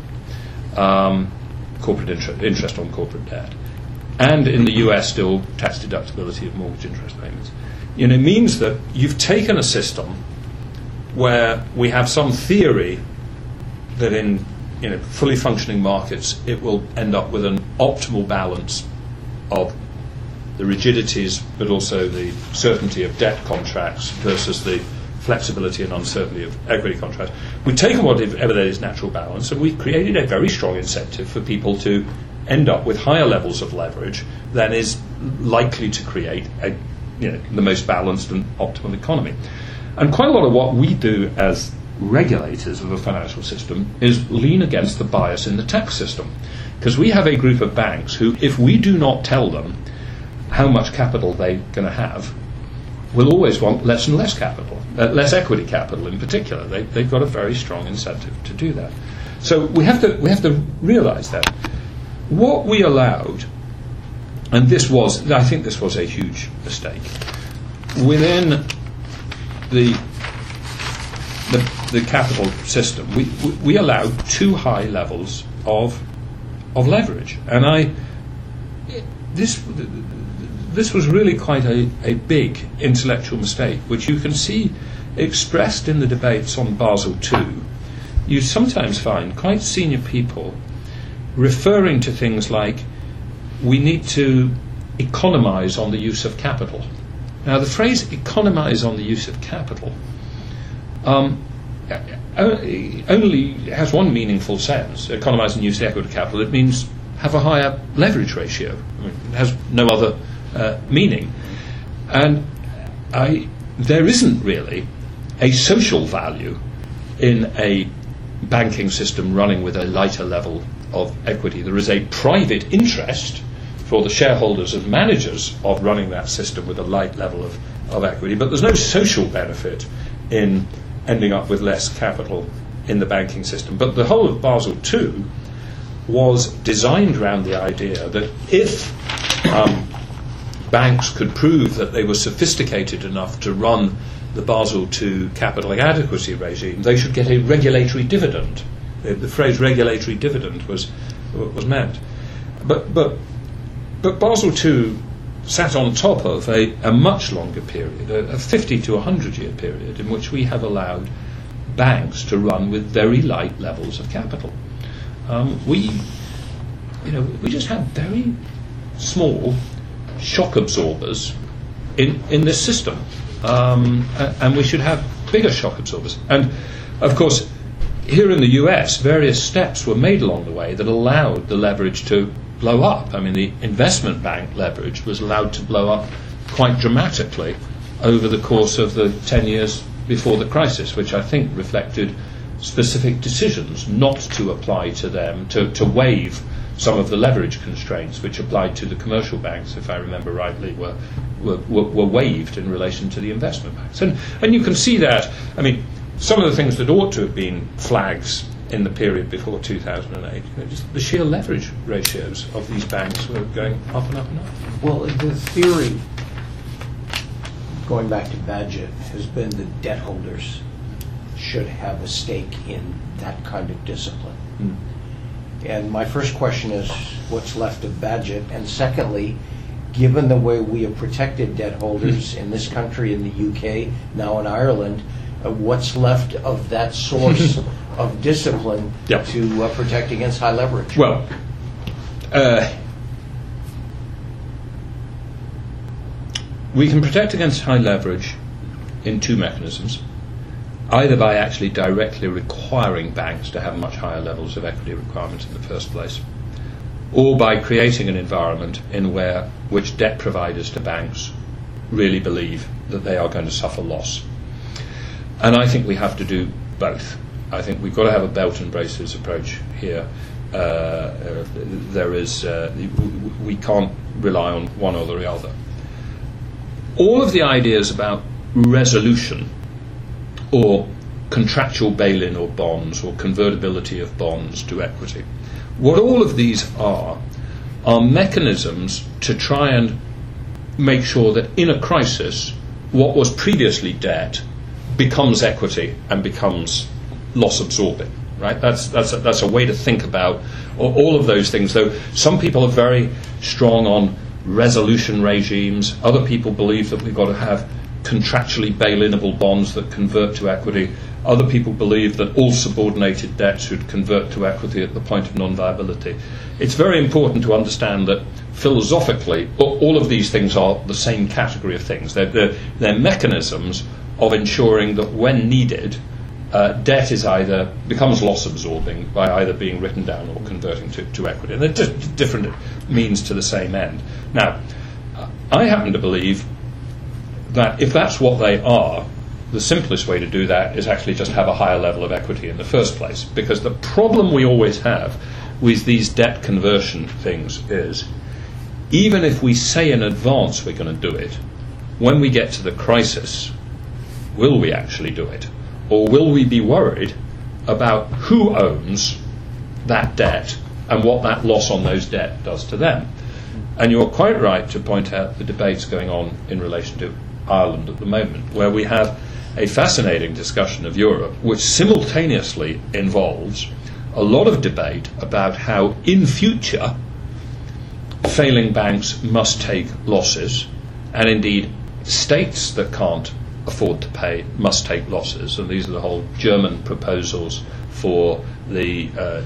corporate interest on corporate debt, and in the US still tax deductibility of mortgage interest payments, means that you've taken a system where we have some theory that in fully functioning markets it will end up with an optimal balance of the rigidities but also the certainty of debt contracts versus the flexibility and uncertainty of equity contracts. We've taken whatever that is natural balance and we've created a very strong incentive for people to end up with higher levels of leverage than is likely to create the most balanced and optimal economy. And quite a lot of what we do as regulators of the financial system is lean against the bias in the tax system. Because we have a group of banks who, if we do not tell them how much capital they're going to have, will always want less and less capital, less equity capital in particular. They've got a very strong incentive to do that. So we have to realise that. What we allowed, and I think this was a huge mistake, within the capital system, we allowed too high levels this was really quite a big intellectual mistake, which you can see expressed in the debates on Basel II. You sometimes find quite senior people referring to things like, we need to economize on the use of capital. Now, the phrase economize on the use of capital only has one meaningful sense. Economize and use equity capital. It means have a higher leverage ratio. I mean, it has no other meaning. And there isn't really a social value in a banking system running with a lighter level of equity. There is a private interest for the shareholders and managers of running that system with a light level of equity, but there's no social benefit in ending up with less capital in the banking system. But the whole of Basel II was designed around the idea that if banks could prove that they were sophisticated enough to run the Basel II capital adequacy regime, they should get a regulatory dividend. The phrase regulatory dividend was meant. But Basel II sat on top of a much longer period, a 50 to 100-year period, in which we have allowed banks to run with very light levels of capital. We just have very small shock absorbers in this system, and we should have bigger shock absorbers. And of course, here in the US, various steps were made along the way that allowed the leverage to blow up. I mean, the investment bank leverage was allowed to blow up quite dramatically over the course of the 10 years before the crisis, which I think reflected specific decisions not to apply to them, to waive some of the leverage constraints which applied to the commercial banks, if I remember rightly, were waived in relation to the investment banks. And you can see that, I mean, some of the things that ought to have been flags in the period before 2008, just the sheer leverage ratios of these banks were going up and up and up. Well, the theory, going back to Bagehot, has been that debt holders should have a stake in that kind of discipline. And my first question is, what's left of Bagehot? And secondly, given the way we have protected debt holders in this country, in the UK, now in Ireland, what's left of that source of discipline to protect against high leverage? Well, we can protect against high leverage in two mechanisms, either by actually directly requiring banks to have much higher levels of equity requirements in the first place, or by creating an environment in which debt providers to banks really believe that they are going to suffer loss. And I think we have to do both. I think we've got to have a belt and braces approach here. We can't rely on one or the other. All of the ideas about resolution or contractual bail-in or bonds or convertibility of bonds to equity, what all of these are mechanisms to try and make sure that in a crisis what was previously debt becomes equity and becomes loss absorbing, right? That's a way to think about all of those things. Though some people are very strong on resolution regimes, other people believe that we've got to have contractually bail-inable bonds that convert to equity. Other people believe that all subordinated debt should convert to equity at the point of non-viability. It's very important to understand that philosophically all of these things are the same category of things. They're mechanisms of ensuring that when needed, debt becomes loss absorbing by either being written down or converting to equity. And they're just different means to the same end. Now, I happen to believe that if that's what they are, the simplest way to do that is actually just have a higher level of equity in the first place. Because the problem we always have with these debt conversion things is, even if we say in advance we're going to do it, when we get to the crisis, will we actually do it? Or will we be worried about who owns that debt and what that loss on those debt does to them? And you're quite right to point out the debates going on in relation to Ireland at the moment, where we have a fascinating discussion of Europe, which simultaneously involves a lot of debate about how in future failing banks must take losses, and indeed states that can't afford to pay must take losses. And these are the whole German proposals for the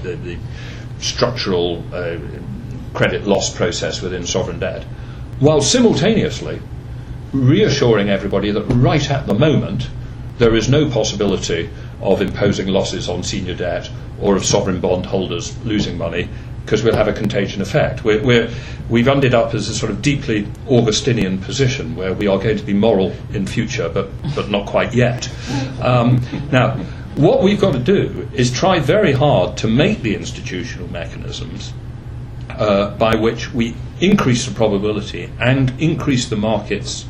structural credit loss process within sovereign debt, while simultaneously reassuring everybody that right at the moment there is no possibility of imposing losses on senior debt or of sovereign bond holders losing money, because we'll have a contagion effect. We've ended up as a sort of deeply Augustinian position where we are going to be moral in future, but not quite yet. Now, what we've got to do is try very hard to make the institutional mechanisms by which we increase the probability and increase the market's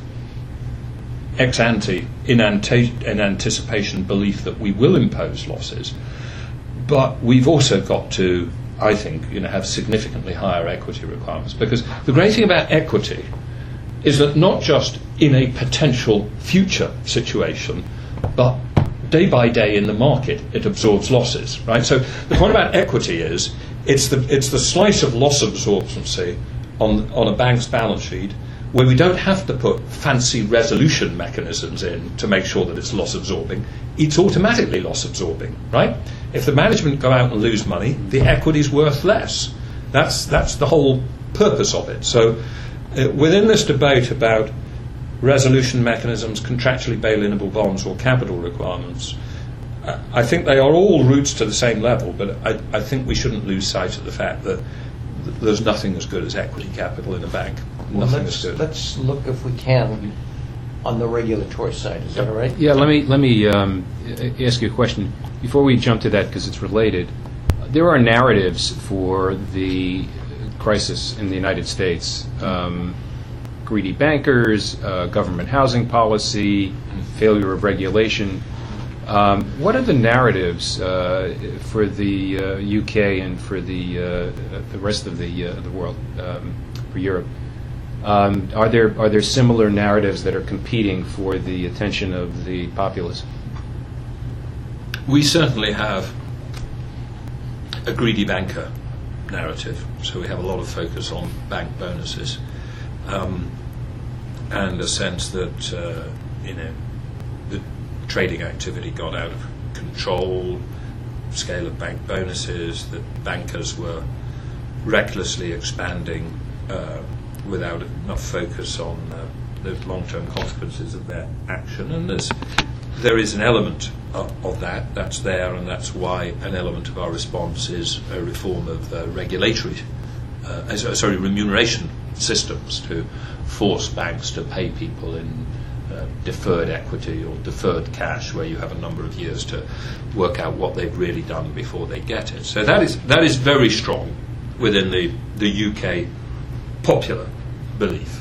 ex ante in anticipation belief that we will impose losses. But we've also got to, I think, have significantly higher equity requirements, because the great thing about equity is that not just in a potential future situation, but day by day in the market it absorbs losses, right? So the point about equity is it's the slice of loss absorbency on a bank's balance sheet where we don't have to put fancy resolution mechanisms in to make sure that it's loss absorbing. It's automatically loss absorbing, right? If the management go out and lose money, the equity's worth less. That's the whole purpose of it. So within this debate about resolution mechanisms, contractually bail-inable bonds, or capital requirements, I think they are all routes to the same level, but I think we shouldn't lose sight of the fact that there's nothing as good as equity capital in a bank. Well, Nothing as good. let's look, if we can, on the regulatory side. Is that all right? Yeah, let me ask you a question before we jump to that, because it's related. There are narratives for the crisis in the United States. Greedy bankers, government housing policy, failure of regulation. What are the narratives for the UK and for the rest of the world, for Europe? Are there similar narratives that are competing for the attention of the populace? We certainly have a greedy banker narrative, so we have a lot of focus on bank bonuses, and a sense that the trading activity got out of control, scale of bank bonuses, that bankers were recklessly expanding without enough focus on the long-term consequences of their action. And there is an element of that's there, and that's why an element of our response is a reform of remuneration systems to force banks to pay people in deferred equity or deferred cash, where you have a number of years to work out what they've really done before they get it. So that is very strong within the UK popular belief.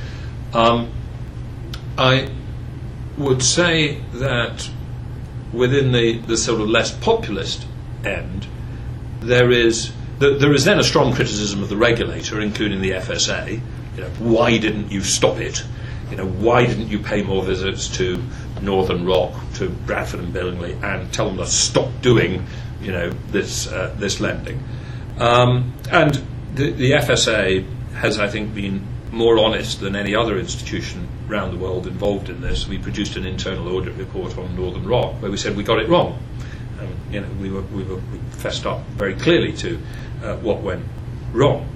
I would say that within the sort of less populist end, there is then a strong criticism of the regulator, including the FSA. Why didn't you stop it? Why didn't you pay more visits to Northern Rock, to Bradford and Billingley, and tell them to stop doing, this lending? And the FSA has, I think, been more honest than any other institution around the world involved in this. We produced an internal audit report on Northern Rock where we said we got it wrong. We fessed up very clearly to what went wrong.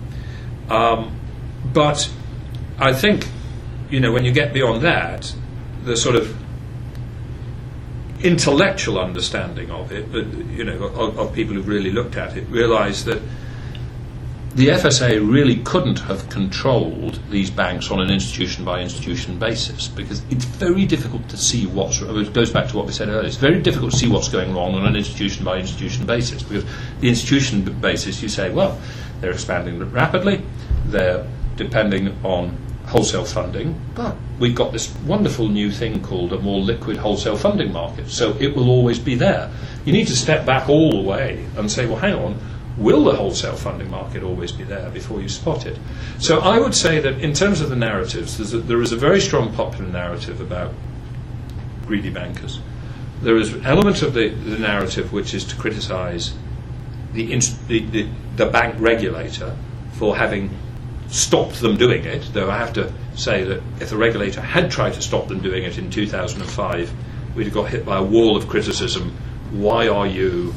But I think, when you get beyond that, the sort of intellectual understanding of it, of people who've really looked at it, realise that the FSA really couldn't have controlled these banks on an institution-by-institution basis, because it's very difficult to see it goes back to what we said earlier, it's very difficult to see what's going wrong on an institution-by-institution basis, because the institution basis, you say, well, they're expanding rapidly, they're depending on wholesale funding, but we've got this wonderful new thing called a more liquid wholesale funding market, so it will always be there. You need to step back all the way and say, well, hang on, will the wholesale funding market always be there before you spot it? So I would say that in terms of the narratives, there is a very strong popular narrative about greedy bankers. There is an element of the narrative which is to criticise the bank regulator for having stopped them doing it, though I have to say that if the regulator had tried to stop them doing it in 2005, we'd have got hit by a wall of criticism. Why are you,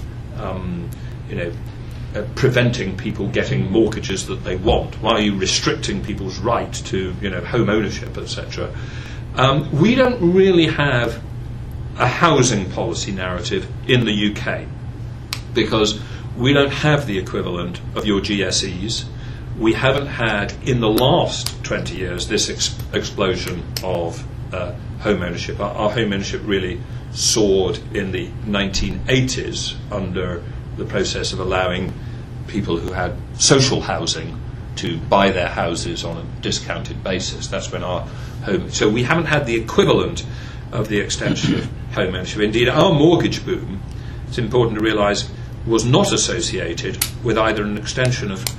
preventing people getting mortgages that they want? Why are you restricting people's right to, home ownership, etc.? We don't really have a housing policy narrative in the UK because we don't have the equivalent of your GSEs. We haven't had, in the last 20 years, this explosion of home ownership. Our home ownership really soared in the 1980s under the process of allowing people who had social housing to buy their houses on a discounted basis. That's when our home... So we haven't had the equivalent of the extension of home ownership. Indeed, our mortgage boom, it's important to realise, was not associated with either an extension of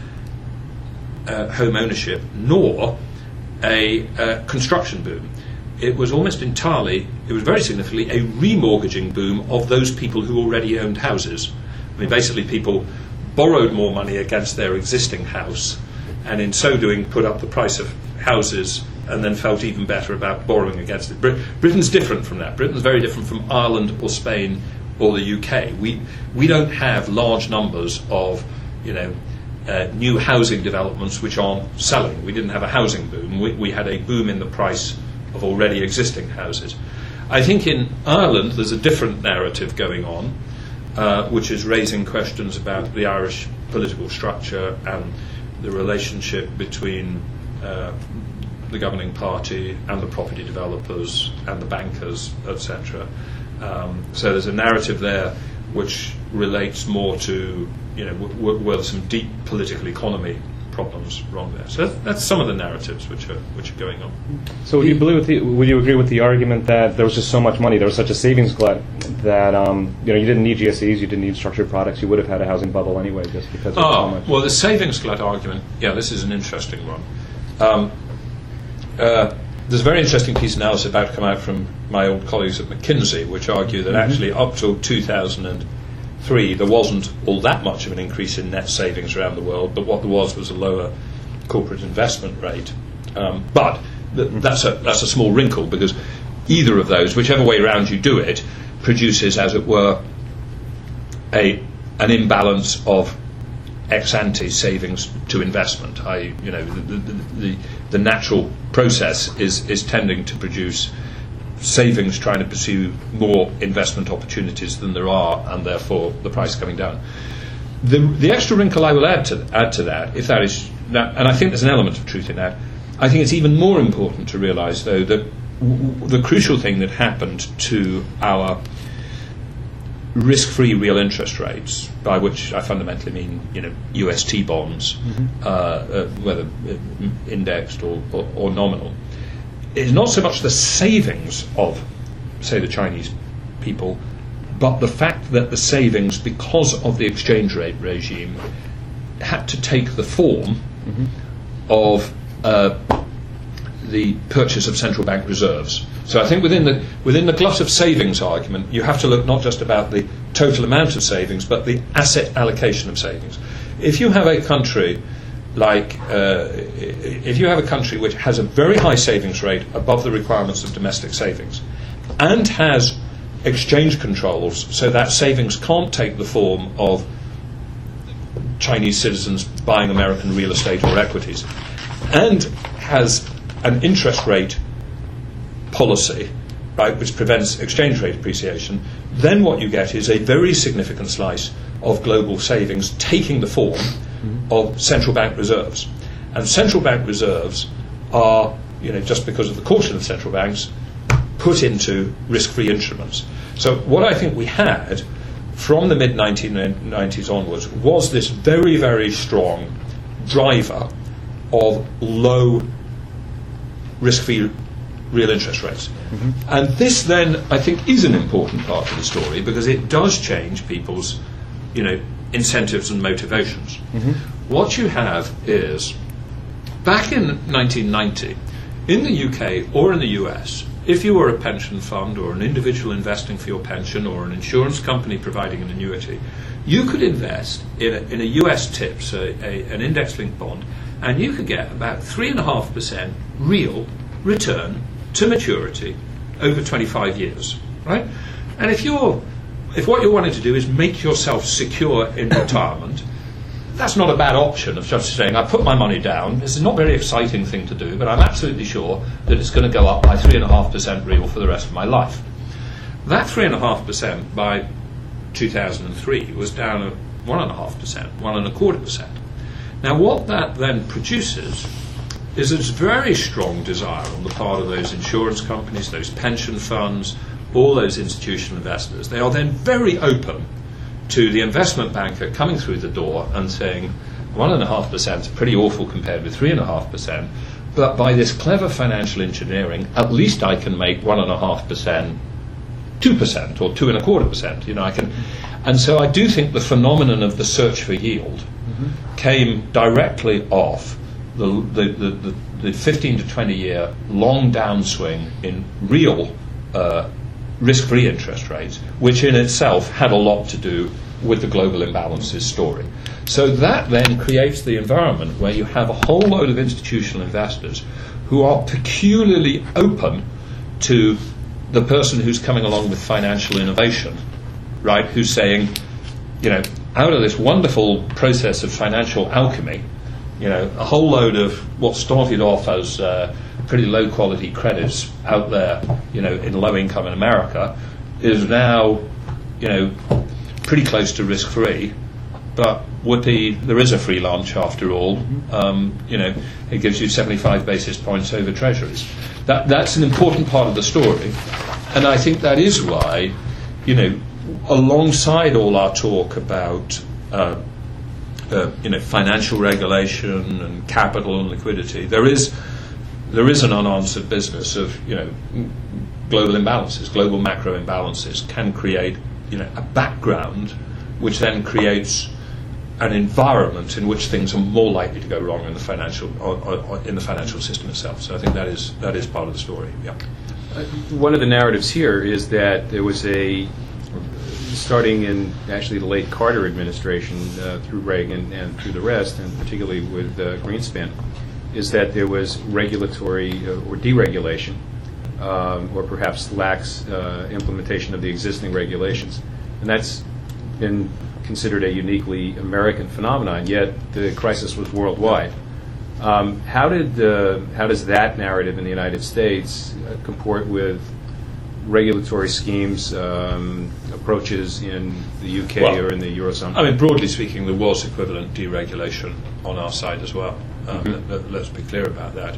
home ownership nor a construction boom. It was almost entirely, it was very significantly a remortgaging boom of those people who already owned houses. I mean, basically people borrowed more money against their existing house and in so doing put up the price of houses and then felt even better about borrowing against it. Britain's different from that. Britain's very different from Ireland or Spain or the UK. We don't have large numbers of, new housing developments which aren't selling. We didn't have a housing boom. We had a boom in the price of already existing houses. I think in Ireland there's a different narrative going on, which is raising questions about the Irish political structure and the relationship between the governing party and the property developers and the bankers, etc. So there's a narrative there which relates more to, were there some deep political economy problems wrong there. So that's some of the narratives which are going on. So would you agree with the argument that there was just so much money, there was such a savings glut that you didn't need GSEs, you didn't need structured products, you would have had a housing bubble anyway just because of so much? Well, the savings glut argument, this is an interesting one. There's a very interesting piece of analysis about to come out from my old colleagues at McKinsey, which argue that actually up till 2003 there wasn't all that much of an increase in net savings around the world, but what there was a lower corporate investment rate. But that's a small wrinkle, because either of those, whichever way around you do it, produces, as it were, an imbalance of ex-ante savings to investment. The natural process is tending to produce savings trying to pursue more investment opportunities than there are, and therefore the price coming down. The extra wrinkle I will add to that, if that is that, and I think there's an element of truth in that, I think it's even more important to realise, though, that the crucial thing that happened to our risk-free real interest rates, by which I fundamentally mean, UST bonds, whether indexed or nominal, is not so much the savings of, say, the Chinese people, but the fact that the savings, because of the exchange rate regime, had to take the form of the purchase of central bank reserves. So I think within the glut of savings argument, you have to look not just about the total amount of savings, but the asset allocation of savings. If you have a country which has a very high savings rate above the requirements of domestic savings, and has exchange controls so that savings can't take the form of Chinese citizens buying American real estate or equities, and has an interest rate policy, right, which prevents exchange rate appreciation, then what you get is a very significant slice of global savings taking the form of central bank reserves. And central bank reserves are, just because of the caution of central banks, put into risk-free instruments. So what I think we had from the mid-1990s onwards was this very, very strong driver of low risk-free real interest rates. And this then, I think, is an important part of the story, because it does change people's, incentives and motivations. What you have is, back in 1990, in the UK or in the US, if you were a pension fund or an individual investing for your pension or an insurance company providing an annuity, you could invest in a US TIPS, an index-linked bond, and you could get about 3.5% real return to maturity over 25 years, right? And if what you're wanting to do is make yourself secure in retirement, that's not a bad option of just saying, I put my money down. This is not a very exciting thing to do, but I'm absolutely sure that it's going to go up by 3.5% real for the rest of my life. That 3.5% by 2003 was down at 1.5%, 1.25%. Now, what that then produces is this very strong desire on the part of those insurance companies, those pension funds, all those institutional investors. They are then very open to the investment banker coming through the door and saying 1.5% is pretty awful compared with 3.5%, but by this clever financial engineering, at least I can make 1.5% 2% or 2.25%. You know, I can, and so I do think the phenomenon of the search for yield came directly off the 15 to 20 year long downswing in real risk-free interest rates, which in itself had a lot to do with the global imbalances story. So that then creates the environment where you have a whole load of institutional investors who are peculiarly open to the person who's coming along with financial innovation, right, who's saying, you know, out of this wonderful process of financial alchemy, you know, a whole load of what started off as pretty low quality credits out there, you know, in low income in America, is now, you know, pretty close to risk free. But whoopee, there is a free lunch after all. You know, it gives you 75 basis points over treasuries. That's an important part of the story, and I think that is why, you know, alongside all our talk about you know, financial regulation and capital and liquidity, there is an unanswered business of, you know, global imbalances, global macro imbalances can create, you know, a background which then creates an environment in which things are more likely to go wrong in the financial or in the financial system itself. So I think that is part of the story. Yeah. One of the narratives here is that there was starting in actually the late Carter administration through Reagan and through the rest, and particularly with Greenspan, is that there was regulatory or deregulation, or perhaps lax implementation of the existing regulations. And that's been considered a uniquely American phenomenon, yet the crisis was worldwide. How does that narrative in the United States comport with regulatory schemes, approaches in the UK or in the Eurozone? I mean, broadly speaking, there was equivalent deregulation on our side as well. Let's be clear about that.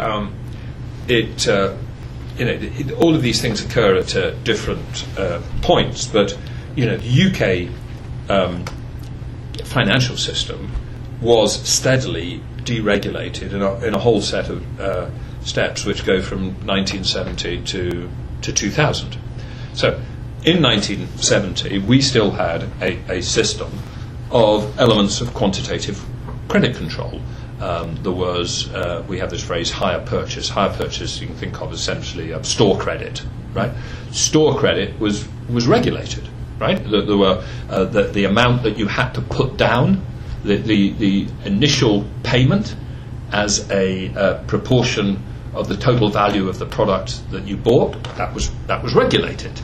You know, all of these things occur at different points, but you know, the UK financial system was steadily deregulated in a whole set of steps, which go from 1970 to 2000. So in 1970, we still had a system of elements of quantitative credit control. There was, we have this phrase, hire purchase. Hire purchase you can think of essentially store credit, right? Store credit was regulated, right? There were the amount that you had to put down, the initial payment as a proportion of the total value of the product that you bought, that was regulated.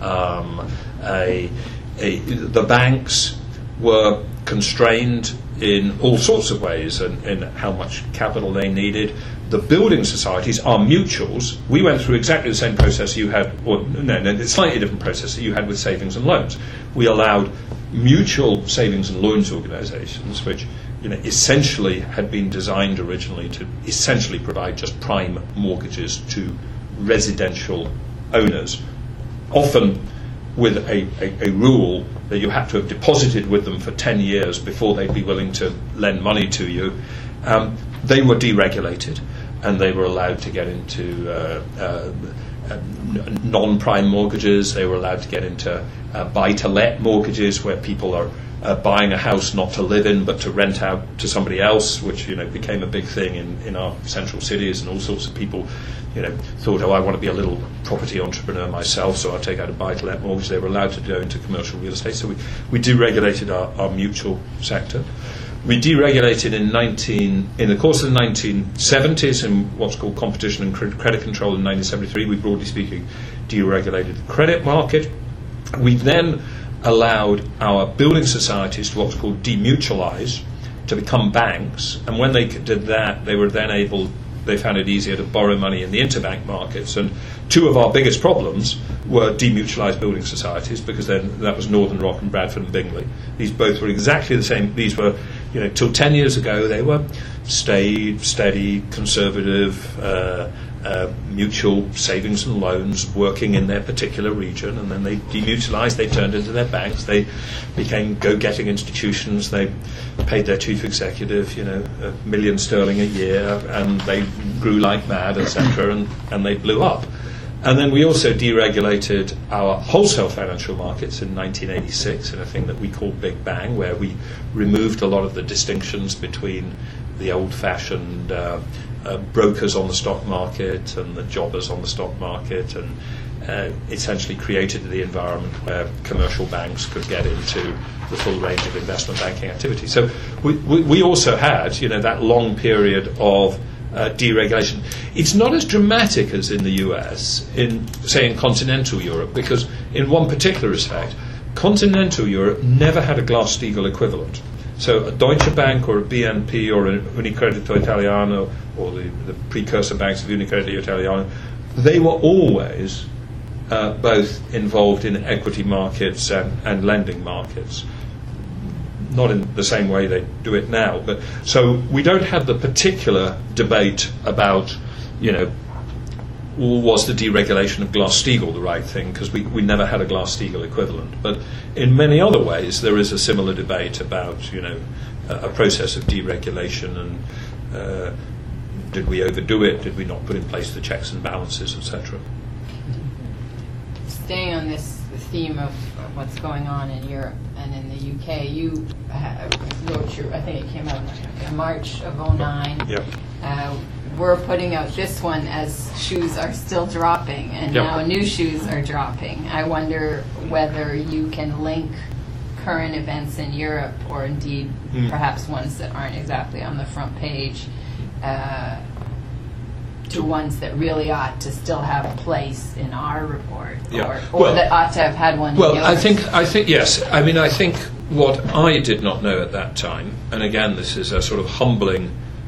The banks were constrained in all sorts of ways in how much capital they needed. The building societies, our mutuals, we went through exactly the same process you had, or no, it's a slightly different process that you had with savings and loans. We allowed mutual savings and loans organizations, which, you know, essentially had been designed originally to essentially provide just prime mortgages to residential owners, often with a rule that you had to have deposited with them for 10 years before they'd be willing to lend money to you. They were deregulated, and they were allowed to get into non-prime mortgages. They were allowed to get into buy-to-let mortgages, where people are buying a house not to live in but to rent out to somebody else, which, you know, became a big thing in our central cities, and all sorts of people, you know, thought, oh, I want to be a little property entrepreneur myself, so I'll take out a buy-to-let mortgage. They were allowed to go into commercial real estate, so we deregulated our mutual sector. We deregulated in the course of the 1970s in what's called competition and credit control in 1973. We, broadly speaking, deregulated the credit market. We then allowed our building societies to what's called demutualize, to become banks. And when they did that, they found it easier to borrow money in the interbank markets. And two of our biggest problems were demutualised building societies, because then that was Northern Rock and Bradford and Bingley. These both were exactly the same. These were, till 10 years ago, they were staid, steady, conservative, mutual savings and loans working in their particular region, and then they demutualised, they turned into their banks, they became go-getting institutions, they paid their chief executive, £1 million sterling a year, and they grew like mad, etc., and they blew up. And then we also deregulated our wholesale financial markets in 1986 in a thing that we called Big Bang, where we removed a lot of the distinctions between the old-fashioned brokers on the stock market and the jobbers on the stock market, and essentially created the environment where commercial banks could get into the full range of investment banking activity. So we also had, that long period of deregulation. It's not as dramatic as in the US, in continental Europe, because in one particular respect, continental Europe never had a Glass-Steagall equivalent. So a Deutsche Bank or a BNP or a Unicredito Italiano or the precursor banks of Unicredito Italiano, they were always both involved in equity markets and lending markets. Not in the same way they do it now. But so we don't have the particular debate about, was the deregulation of Glass-Steagall the right thing, because we never had a Glass-Steagall equivalent. But in many other ways, there is a similar debate about, a process of deregulation, and did we overdo it? Did we not put in place the checks and balances, etc.? Staying on this theme of what's going on in Europe and in the UK, you wrote I think it came out in March of 2009. Yep. We're putting out this one as shoes are still dropping, and Yep. now new shoes are dropping. I wonder whether you can link current events in Europe, or indeed perhaps ones that aren't exactly on the front page, to ones that really ought to still have a place in our report, or that ought to have had one in yours. I think yes. I think what I did not know at that time, and again, this is a sort of humbling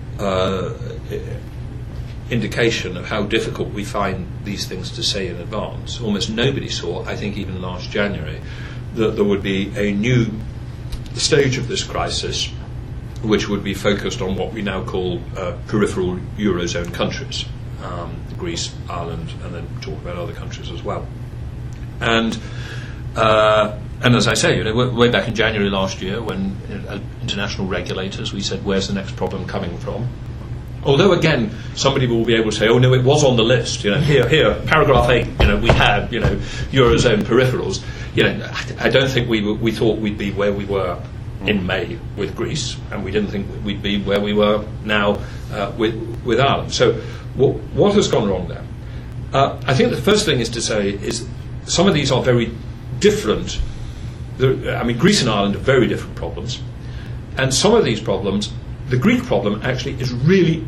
indication of how difficult we find these things to say in advance. Almost nobody saw, I think even last January, that there would be a new stage of this crisis which would be focused on what we now call peripheral Eurozone countries, Greece, Ireland, and then talk about other countries as well. And as I say, way back in January last year, when international regulators, we said, where's the next problem coming from? Although, again, somebody will be able to say, oh, no, it was on the list. Here, paragraph 8, we had, Eurozone peripherals. I don't think we thought we'd be where we were in May with Greece, and we didn't think we'd be where we were now with Ireland. So what has gone wrong there? I think the first thing is to say is some of these are very different. Greece and Ireland are very different problems. And some of these problems, the Greek problem actually is really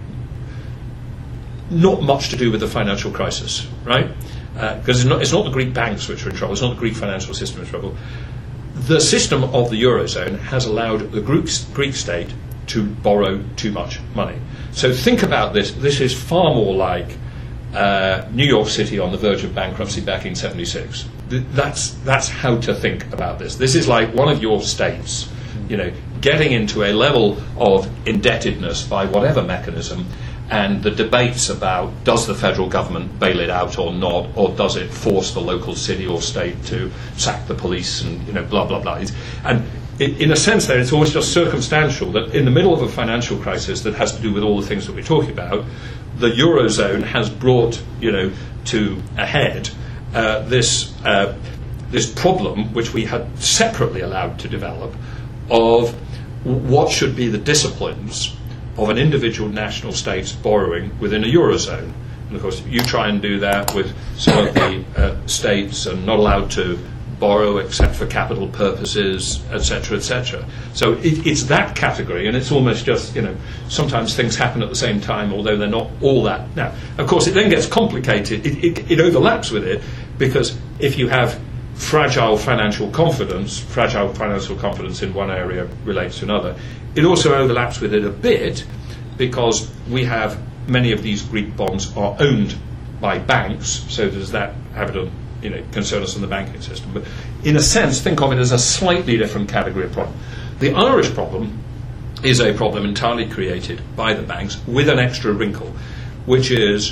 not much to do with the financial crisis, right? Because it's not the Greek banks which are in trouble, it's not the Greek financial system in trouble. The system of the Eurozone has allowed the Greek state to borrow too much money. So think about this. This is far more like New York City on the verge of bankruptcy back in '76. That's how to think about this. This is like one of your states, getting into a level of indebtedness by whatever mechanism, and the debates about does the federal government bail it out or not, or does it force the local city or state to sack the police and blah blah blah. And in a sense, there it's always just circumstantial that in the middle of a financial crisis that has to do with all the things that we're talking about, the Eurozone has brought to a head this problem which we had separately allowed to develop of what should be the disciplines of an individual national state's borrowing within a Eurozone. And of course, you try and do that with some of the states and not allowed to borrow except for capital purposes, etc., etc. So it's that category, and it's almost just, sometimes things happen at the same time, although they're not all that. Now, of course, it then gets complicated. It overlaps with it, because if you have fragile financial confidence in one area relates to another. It also overlaps with it a bit, because we have many of these Greek bonds are owned by banks, so does that have it concern us in the banking system. But in a sense, think of it as a slightly different category of problem. The Irish problem is a problem entirely created by the banks with an extra wrinkle, which is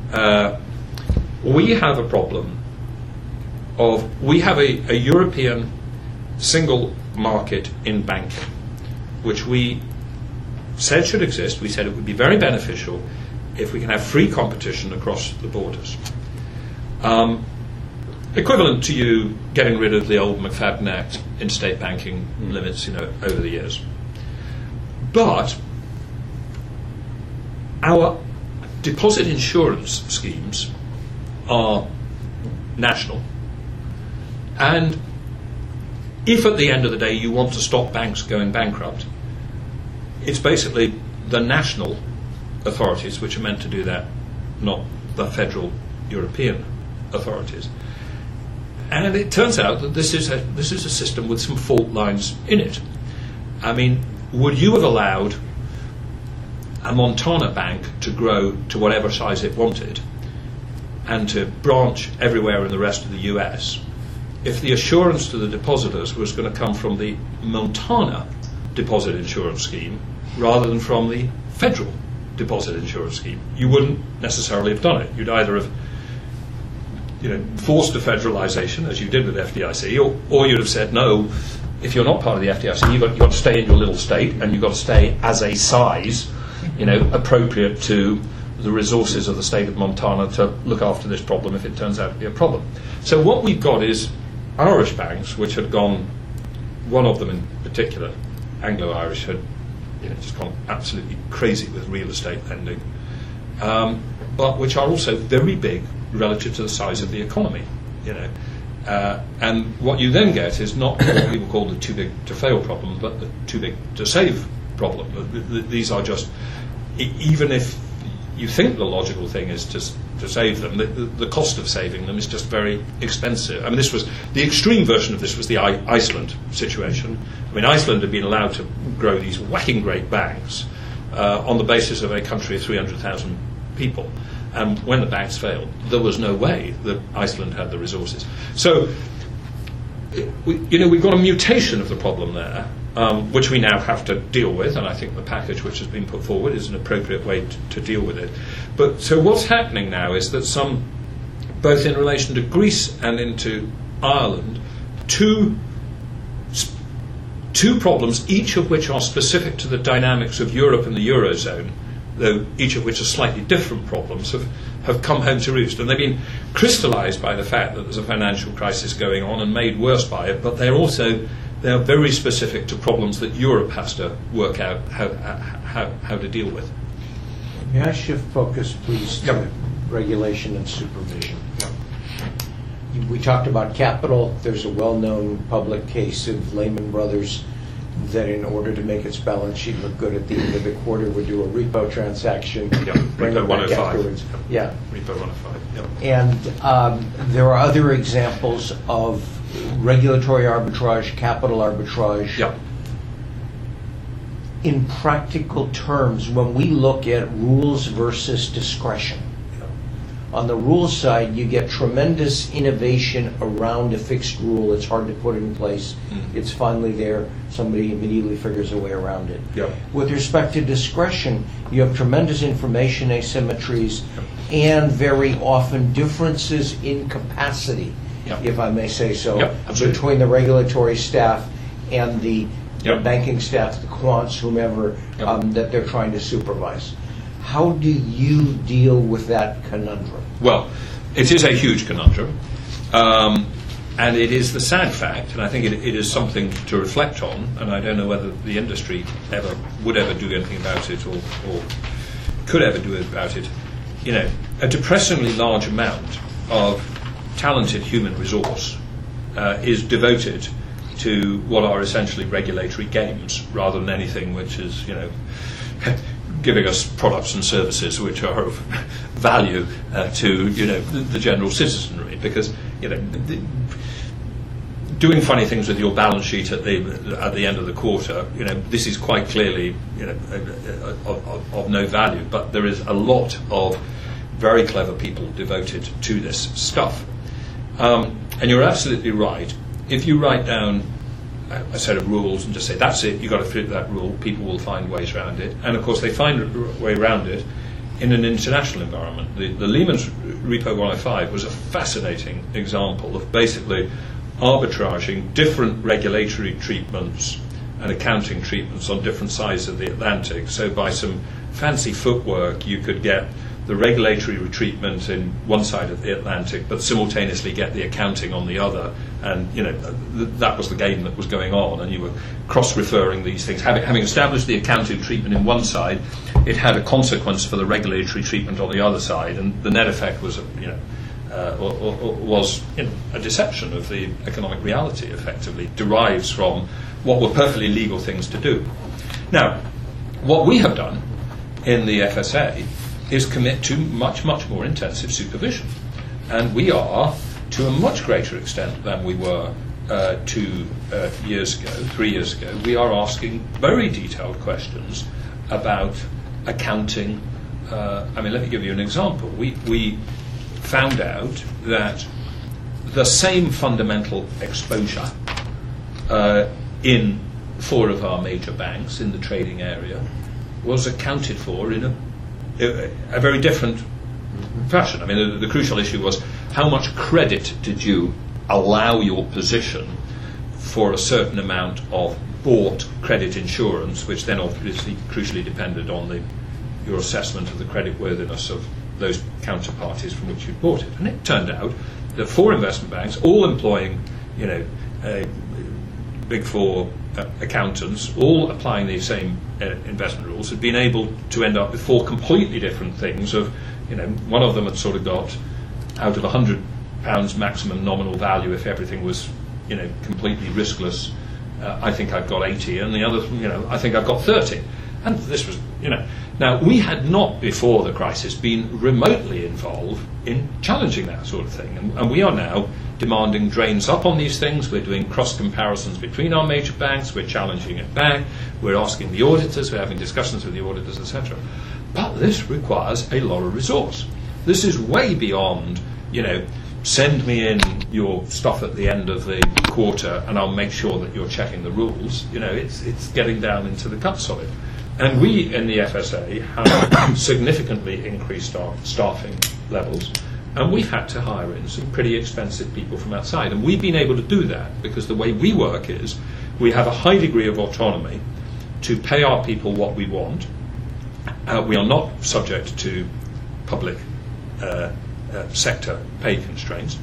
we have a problem we have a European single market in banking, which we said should exist. We said it would be very beneficial if we can have free competition across the borders. Equivalent to you getting rid of the old McFadden Act interstate banking limits, over the years. But our deposit insurance schemes are national. And if at the end of the day you want to stop banks going bankrupt, it's basically the national authorities which are meant to do that, not the federal European authorities. And it turns out that this is a system with some fault lines in it. I mean, would you have allowed a Montana bank to grow to whatever size it wanted and to branch everywhere in the rest of the US if the assurance to the depositors was going to come from the Montana deposit insurance scheme rather than from the federal deposit insurance scheme? You wouldn't necessarily have done it. You'd either have forced a federalisation, as you did with FDIC, or you'd have said, no, if you're not part of the FDIC, you've got to stay in your little state, and you've got to stay as a size, appropriate to the resources of the state of Montana to look after this problem if it turns out to be a problem. So what we've got is Irish banks, which had gone, one of them in particular, Anglo-Irish, had just gone absolutely crazy with real estate lending, but which are also very big relative to the size of the economy, and what you then get is not what people call the too big to fail problem, but the too big to save problem. These are just, even if you think the logical thing is to save them, the cost of saving them is just very expensive. I mean, this was the extreme version of this was the Iceland situation. I mean, Iceland had been allowed to grow these whacking great banks on the basis of a country of 300,000 people. And when the banks failed, there was no way that Iceland had the resources. So, we've got a mutation of the problem there, which we now have to deal with, and I think the package which has been put forward is an appropriate way to deal with it. But so what's happening now is that both in relation to Greece and into Ireland, two problems, each of which are specific to the dynamics of Europe and the Eurozone, though each of which are slightly different problems, have come home to roost. And they've been crystallised by the fact that there's a financial crisis going on and made worse by it, but they are very specific to problems that Europe has to work out how to deal with. May I shift focus, please, to regulation and supervision? We talked about capital. There's a well-known public case of Lehman Brothers that in order to make its balance sheet look good at the end of the quarter would do a repo transaction. Bring Repo it back 105. afterwards. Yeah. Repo 105. Yep. And there are other examples of regulatory arbitrage, capital arbitrage. Yep. In practical terms, when we look at rules versus discretion, on the rules side, you get tremendous innovation around a fixed rule. It's hard to put in place. It's finally there. Somebody immediately figures a way around it. Yep. With respect to discretion, you have tremendous information asymmetries and very often differences in capacity, if I may say so, between the regulatory staff and the banking staff, the quants, whomever, that they're trying to supervise. How do you deal with that conundrum? Well, it is a huge conundrum, and it is the sad fact, and I think it is something to reflect on, and I don't know whether the industry would ever do anything about it or could ever do about it. A depressingly large amount of talented human resource is devoted to what are essentially regulatory games rather than anything which is, giving us products and services which are of value to, the general citizenry. Because, doing funny things with your balance sheet at the end of the quarter, this is quite clearly, of no value. But there is a lot of very clever people devoted to this stuff. And you're absolutely right. If you write down a set of rules and just say, that's it, you've got to fit that rule, people will find ways around it. And of course they find a way around it in an international environment. The Lehman's Repo 105 was a fascinating example of basically arbitraging different regulatory treatments and accounting treatments on different sides of the Atlantic. So by some fancy footwork you could get the regulatory treatment in one side of the Atlantic, but simultaneously get the accounting on the other. And that was the game that was going on, and you were cross-referring these things. Having established the accounting treatment in one side, it had a consequence for the regulatory treatment on the other side, and the net effect was, a deception of the economic reality. Effectively, derives from what were perfectly legal things to do. Now, what we have done in the FSA is commit to much, much more intensive supervision. And we are, to a much greater extent than we were 3 years ago, we are asking very detailed questions about accounting. Let me give you an example. We found out that the same fundamental exposure in 4 of our major banks in the trading area was accounted for in a very different fashion. The crucial issue was how much credit did you allow your position for a certain amount of bought credit insurance, which then obviously crucially depended on your assessment of the creditworthiness of those counterparties from which you bought it. And it turned out that 4 investment banks, all employing, Big 4 accountants, all applying the same investment rules, had been able to end up with 4 completely different things. One of them had sort of got out of £100 maximum nominal value if everything was, completely riskless. I think I've got 80, and the other, I think I've got 30. And this was, Now, we had not before the crisis been remotely involved in challenging that sort of thing, and we are now demanding drains up on these things. We're doing cross comparisons between our major banks. We're challenging it back. We're asking the auditors. We're having discussions with the auditors, etc. But this requires a lot of resource. This is way beyond, send me in your stuff at the end of the quarter and I'll make sure that you're checking the rules. It's getting down into the guts of it. And we in the FSA have significantly increased our staffing levels, and we've had to hire in some pretty expensive people from outside. And we've been able to do that because the way we work is we have a high degree of autonomy to pay our people what we want. We are not subject to public sector pay constraints.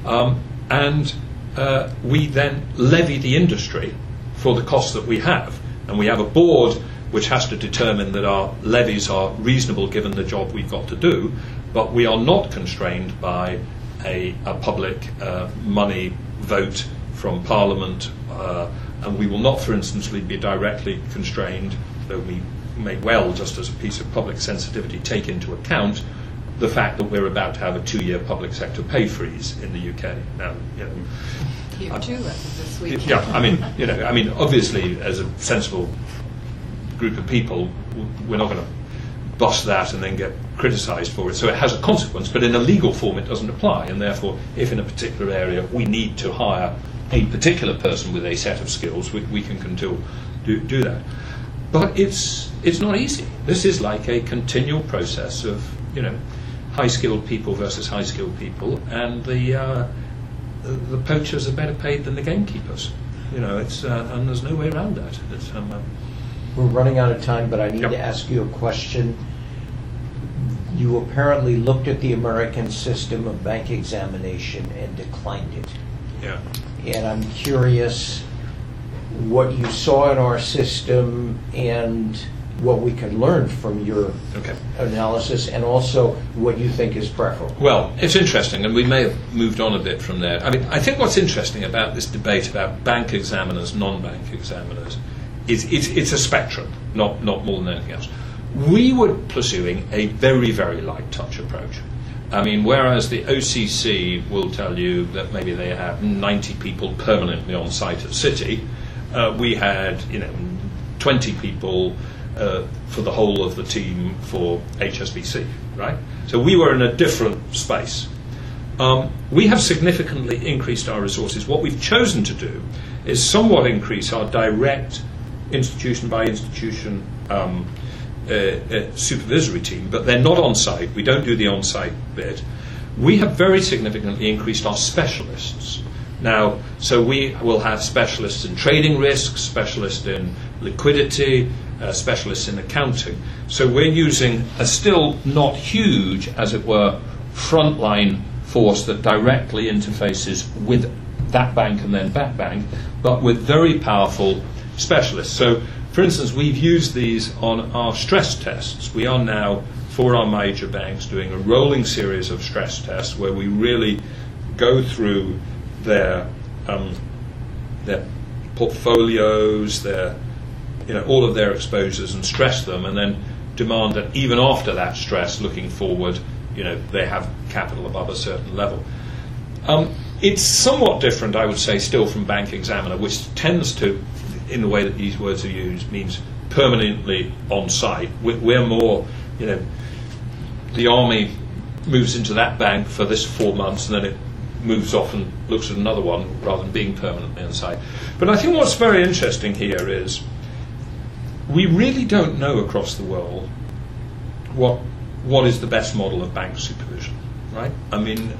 And we then levy the industry for the costs that we have. And we have a board which has to determine that our levies are reasonable given the job we've got to do, but we are not constrained by a public money vote from Parliament, and we will not, for instance, be directly constrained, though we may well, just as a piece of public sensitivity, take into account the fact that we're about to have a 2-year public sector pay freeze in the UK. Now, Here too, as of this week. Yeah, obviously, as a sensible group of people, we're not going to bust that and then get criticised for it. So it has a consequence, but in a legal form it doesn't apply, and therefore if in a particular area we need to hire a particular person with a set of skills, we can do that. But it's not easy. This is like a continual process of high-skilled people versus high-skilled people, and the poachers are better paid than the gamekeepers. And there's no way around that. We're running out of time, but I need Yep. to ask you a question. You apparently looked at the American system of bank examination and declined it. Yeah. And I'm curious what you saw in our system and what we can learn from your Okay. analysis, and also what you think is preferable. Well, it's interesting, and we may have moved on a bit from there. I mean, I think what's interesting about this debate about bank examiners, non-bank examiners, is it's a spectrum, not more than anything else. We were pursuing a very, very light touch approach. I mean, whereas the OCC will tell you that maybe they have 90 people permanently on site at Citi, we had 20 people for the whole of the team for HSBC, right? So we were in a different space. We have significantly increased our resources. What we've chosen to do is somewhat increase our direct institution by institution supervisory team, but they're not on site. We don't do the on site bit. We have very significantly increased our specialists. Now, so we will have specialists in trading risks, specialists in liquidity, specialists in accounting. So we're using a still not huge, as it were, frontline force that directly interfaces with that bank and then that bank, but with very powerful specialists. So, for instance, we've used these on our stress tests. We are now, for our major banks, doing a rolling series of stress tests where we really go through their portfolios, all of their exposures, and stress them, and then demand that even after that stress, looking forward, they have capital above a certain level. It's somewhat different, I would say, still from bank examiner, which tends to, in the way that these words are used, means permanently on site. We're more, the army moves into that bank for this 4 months, and then it moves off and looks at another one rather than being permanently on site. But I think what's very interesting here is we really don't know across the world what is the best model of bank supervision, right? I mean,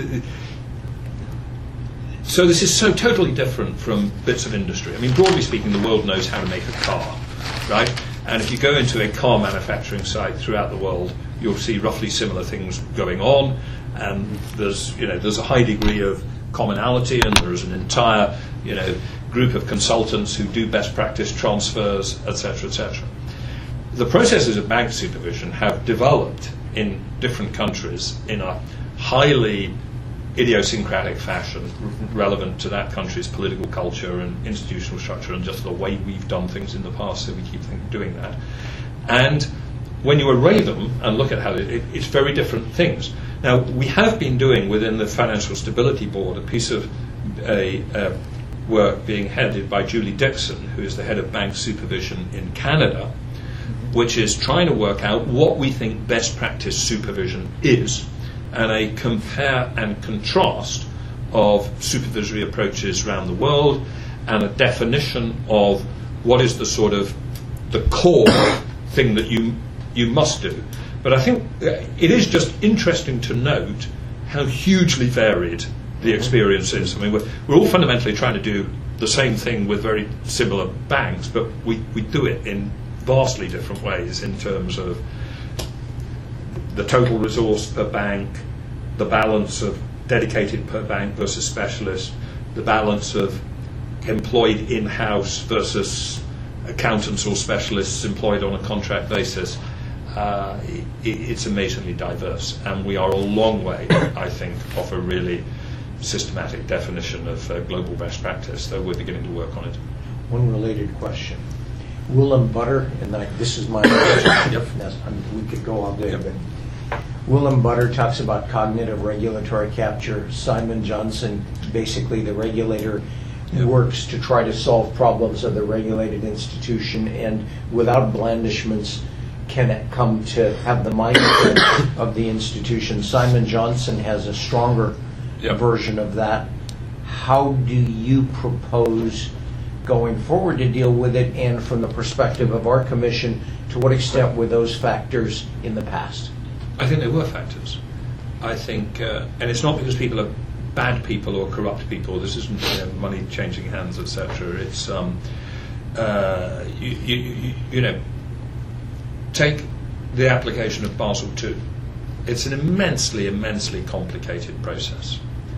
so this is so totally different from bits of industry. I mean, broadly speaking, the world knows how to make a car, right? And if you go into a car manufacturing site throughout the world, you'll see roughly similar things going on, and there's a high degree of commonality, and there's an entire group of consultants who do best practice transfers, etc., etc. The processes of bank supervision have developed in different countries in a highly idiosyncratic fashion, relevant to that country's political culture and institutional structure and just the way we've done things in the past, so we keep doing that. And when you array them and look at how it's very different things. Now, we have been doing within the Financial Stability Board a piece of work being headed by Julie Dixon, who is the head of bank supervision in Canada, which is trying to work out what we think best practice supervision is, and a compare and contrast of supervisory approaches around the world, and a definition of what is the sort of the core thing that you must do. But I think it is just interesting to note how hugely varied the experience is. I mean, we're all fundamentally trying to do the same thing with very similar banks, but we do it in vastly different ways in terms of the total resource per bank, the balance of dedicated per bank versus specialist, the balance of employed in-house versus accountants or specialists employed on a contract basis. It's amazingly diverse, and we are a long way, I think, off a really systematic definition of global best practice, though we're beginning to work on it. One related question. Willem Butter, and this is my question. Yep. We could go all day, but Willem Butter talks about cognitive regulatory capture. Simon Johnson, basically the regulator, works to try to solve problems of the regulated institution, and without blandishments can come to have the mindset of the institution. Simon Johnson has a stronger version of that. How do you propose going forward to deal with it, and from the perspective of our commission, to what extent were those factors in the past? I think they were factors. I think, and it's not because people are bad people or corrupt people. This isn't money changing hands, etc. It's take the application of Basel II. It's an immensely complicated process,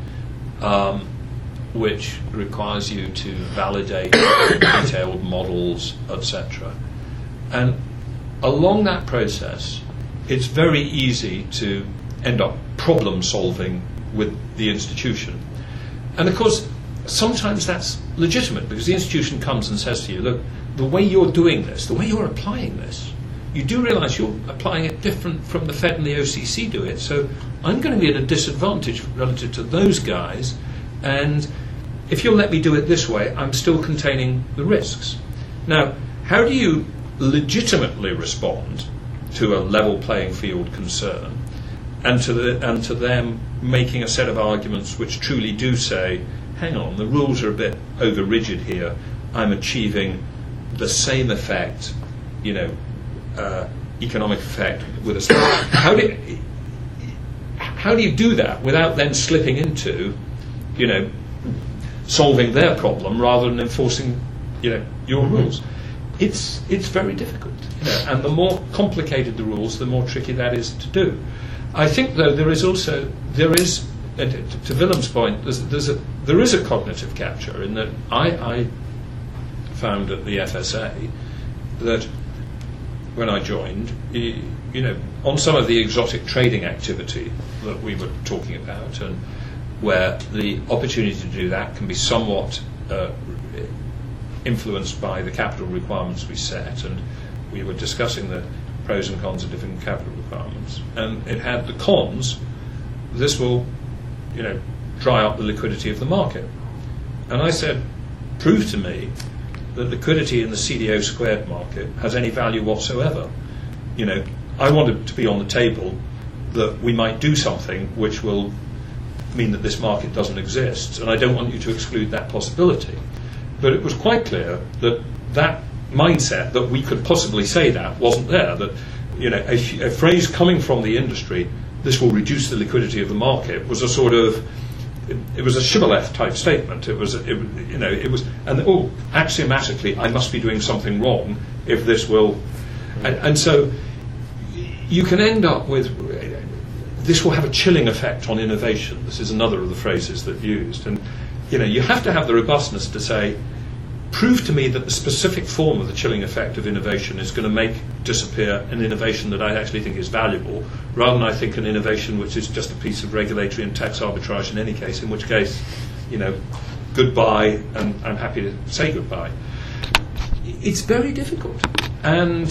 which requires you to validate detailed models, etc. And along that process, it's very easy to end up problem solving with the institution. And of course, sometimes that's legitimate because the institution comes and says to you, look, the way you're doing this, the way you're applying this, you do realise you're applying it different from the Fed and the OCC do it, so I'm going to be at a disadvantage relative to those guys, and if you'll let me do it this way, I'm still containing the risks. Now, how do you legitimately respond to a level playing field concern and to them making a set of arguments which truly do say, hang on, the rules are a bit over rigid here, I'm achieving the same effect, economic effect with a how do you do that without then slipping into, solving their problem rather than enforcing, your rules? It's very difficult, and the more complicated the rules, the more tricky that is to do. I think, though, there is, to Willem's point, there is a cognitive capture in that I found at the FSA that when I joined, on some of the exotic trading activity that we were talking about, and where the opportunity to do that can be somewhat influenced by the capital requirements we set, and we were discussing the pros and cons of different capital requirements, and it had the cons. This will, dry up the liquidity of the market. And I said, prove to me that liquidity in the CDO squared market has any value whatsoever. I want it to be on the table that we might do something which will mean that this market doesn't exist, and I don't want you to exclude that possibility. But it was quite clear that that mindset that we could possibly say that wasn't there, that a phrase coming from the industry, this will reduce the liquidity of the market, was a sort of, it was a shibboleth type statement. It was axiomatically I must be doing something wrong if this will, and so you can end up with, this will have a chilling effect on innovation. This is another of the phrases that used, and you have to have the robustness to say, prove to me that the specific form of the chilling effect of innovation is going to make disappear an innovation that I actually think is valuable, rather than I think an innovation which is just a piece of regulatory and tax arbitrage in any case, in which case, goodbye, and I'm happy to say goodbye. It's very difficult. And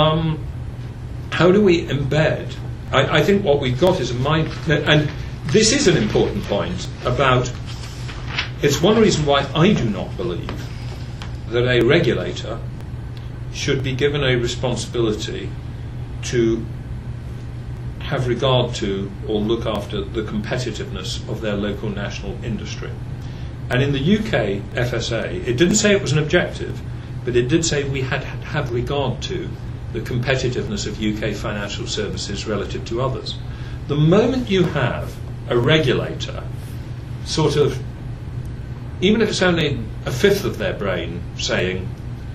how do we embed? I think what we've got is a mind, and this is an important point about, it's one reason why I do not believe that a regulator should be given a responsibility to have regard to or look after the competitiveness of their local national industry. And in the UK FSA, it didn't say it was an objective, but it did say we had to have regard to the competitiveness of UK financial services relative to others. The moment you have a regulator sort of, even if it's only a fifth of their brain saying,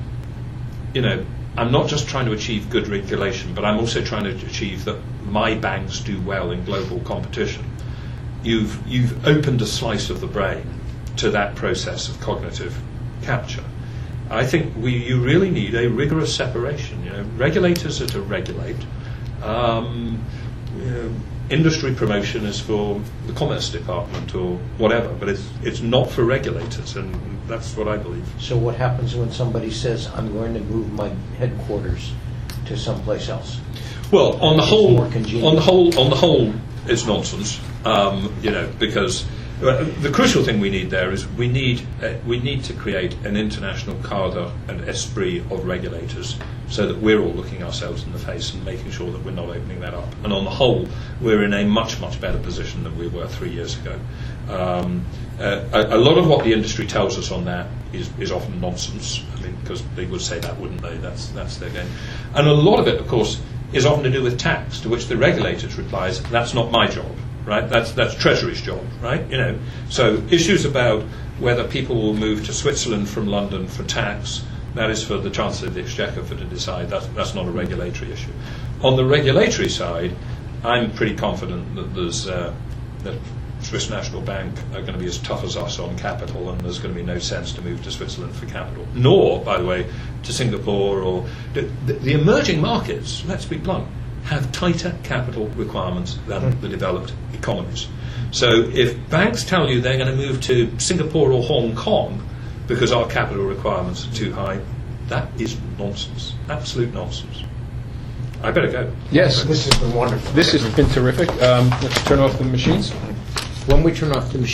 I'm not just trying to achieve good regulation, but I'm also trying to achieve that my banks do well in global competition, you've opened a slice of the brain to that process of cognitive capture. I think you really need a rigorous separation. Regulators are to regulate. Industry promotion is for the Commerce Department or whatever, but it's not for regulators, and that's what I believe. So what happens when somebody says, I'm going to move my headquarters to someplace else? Well, on the whole, it's nonsense. Because the crucial thing we need there is we need to create an international cadre and esprit of regulators, so that we're all looking ourselves in the face and making sure that we're not opening that up. And on the whole, we're in a much, much better position than we were 3 years ago. A lot of what the industry tells us on that is often nonsense. I mean, because they would say that, wouldn't they? That's their game. And a lot of it, of course, is often to do with tax, to which the regulators replies, that's not my job. Right, that's Treasury's job, right? So issues about whether people will move to Switzerland from London for tax, that is for the Chancellor of the Exchequer to decide. That's not a regulatory issue. On the regulatory side, I'm pretty confident that that Swiss National Bank are going to be as tough as us on capital, and there's going to be no sense to move to Switzerland for capital. Nor, by the way, to Singapore or the emerging markets, let's be blunt, have tighter capital requirements than the developed economies. So if banks tell you they're going to move to Singapore or Hong Kong because our capital requirements are too high, that is nonsense, absolute nonsense. I better go. Yes, This has been wonderful. this has been terrific. Let's turn off the machines. When we turn off the machine.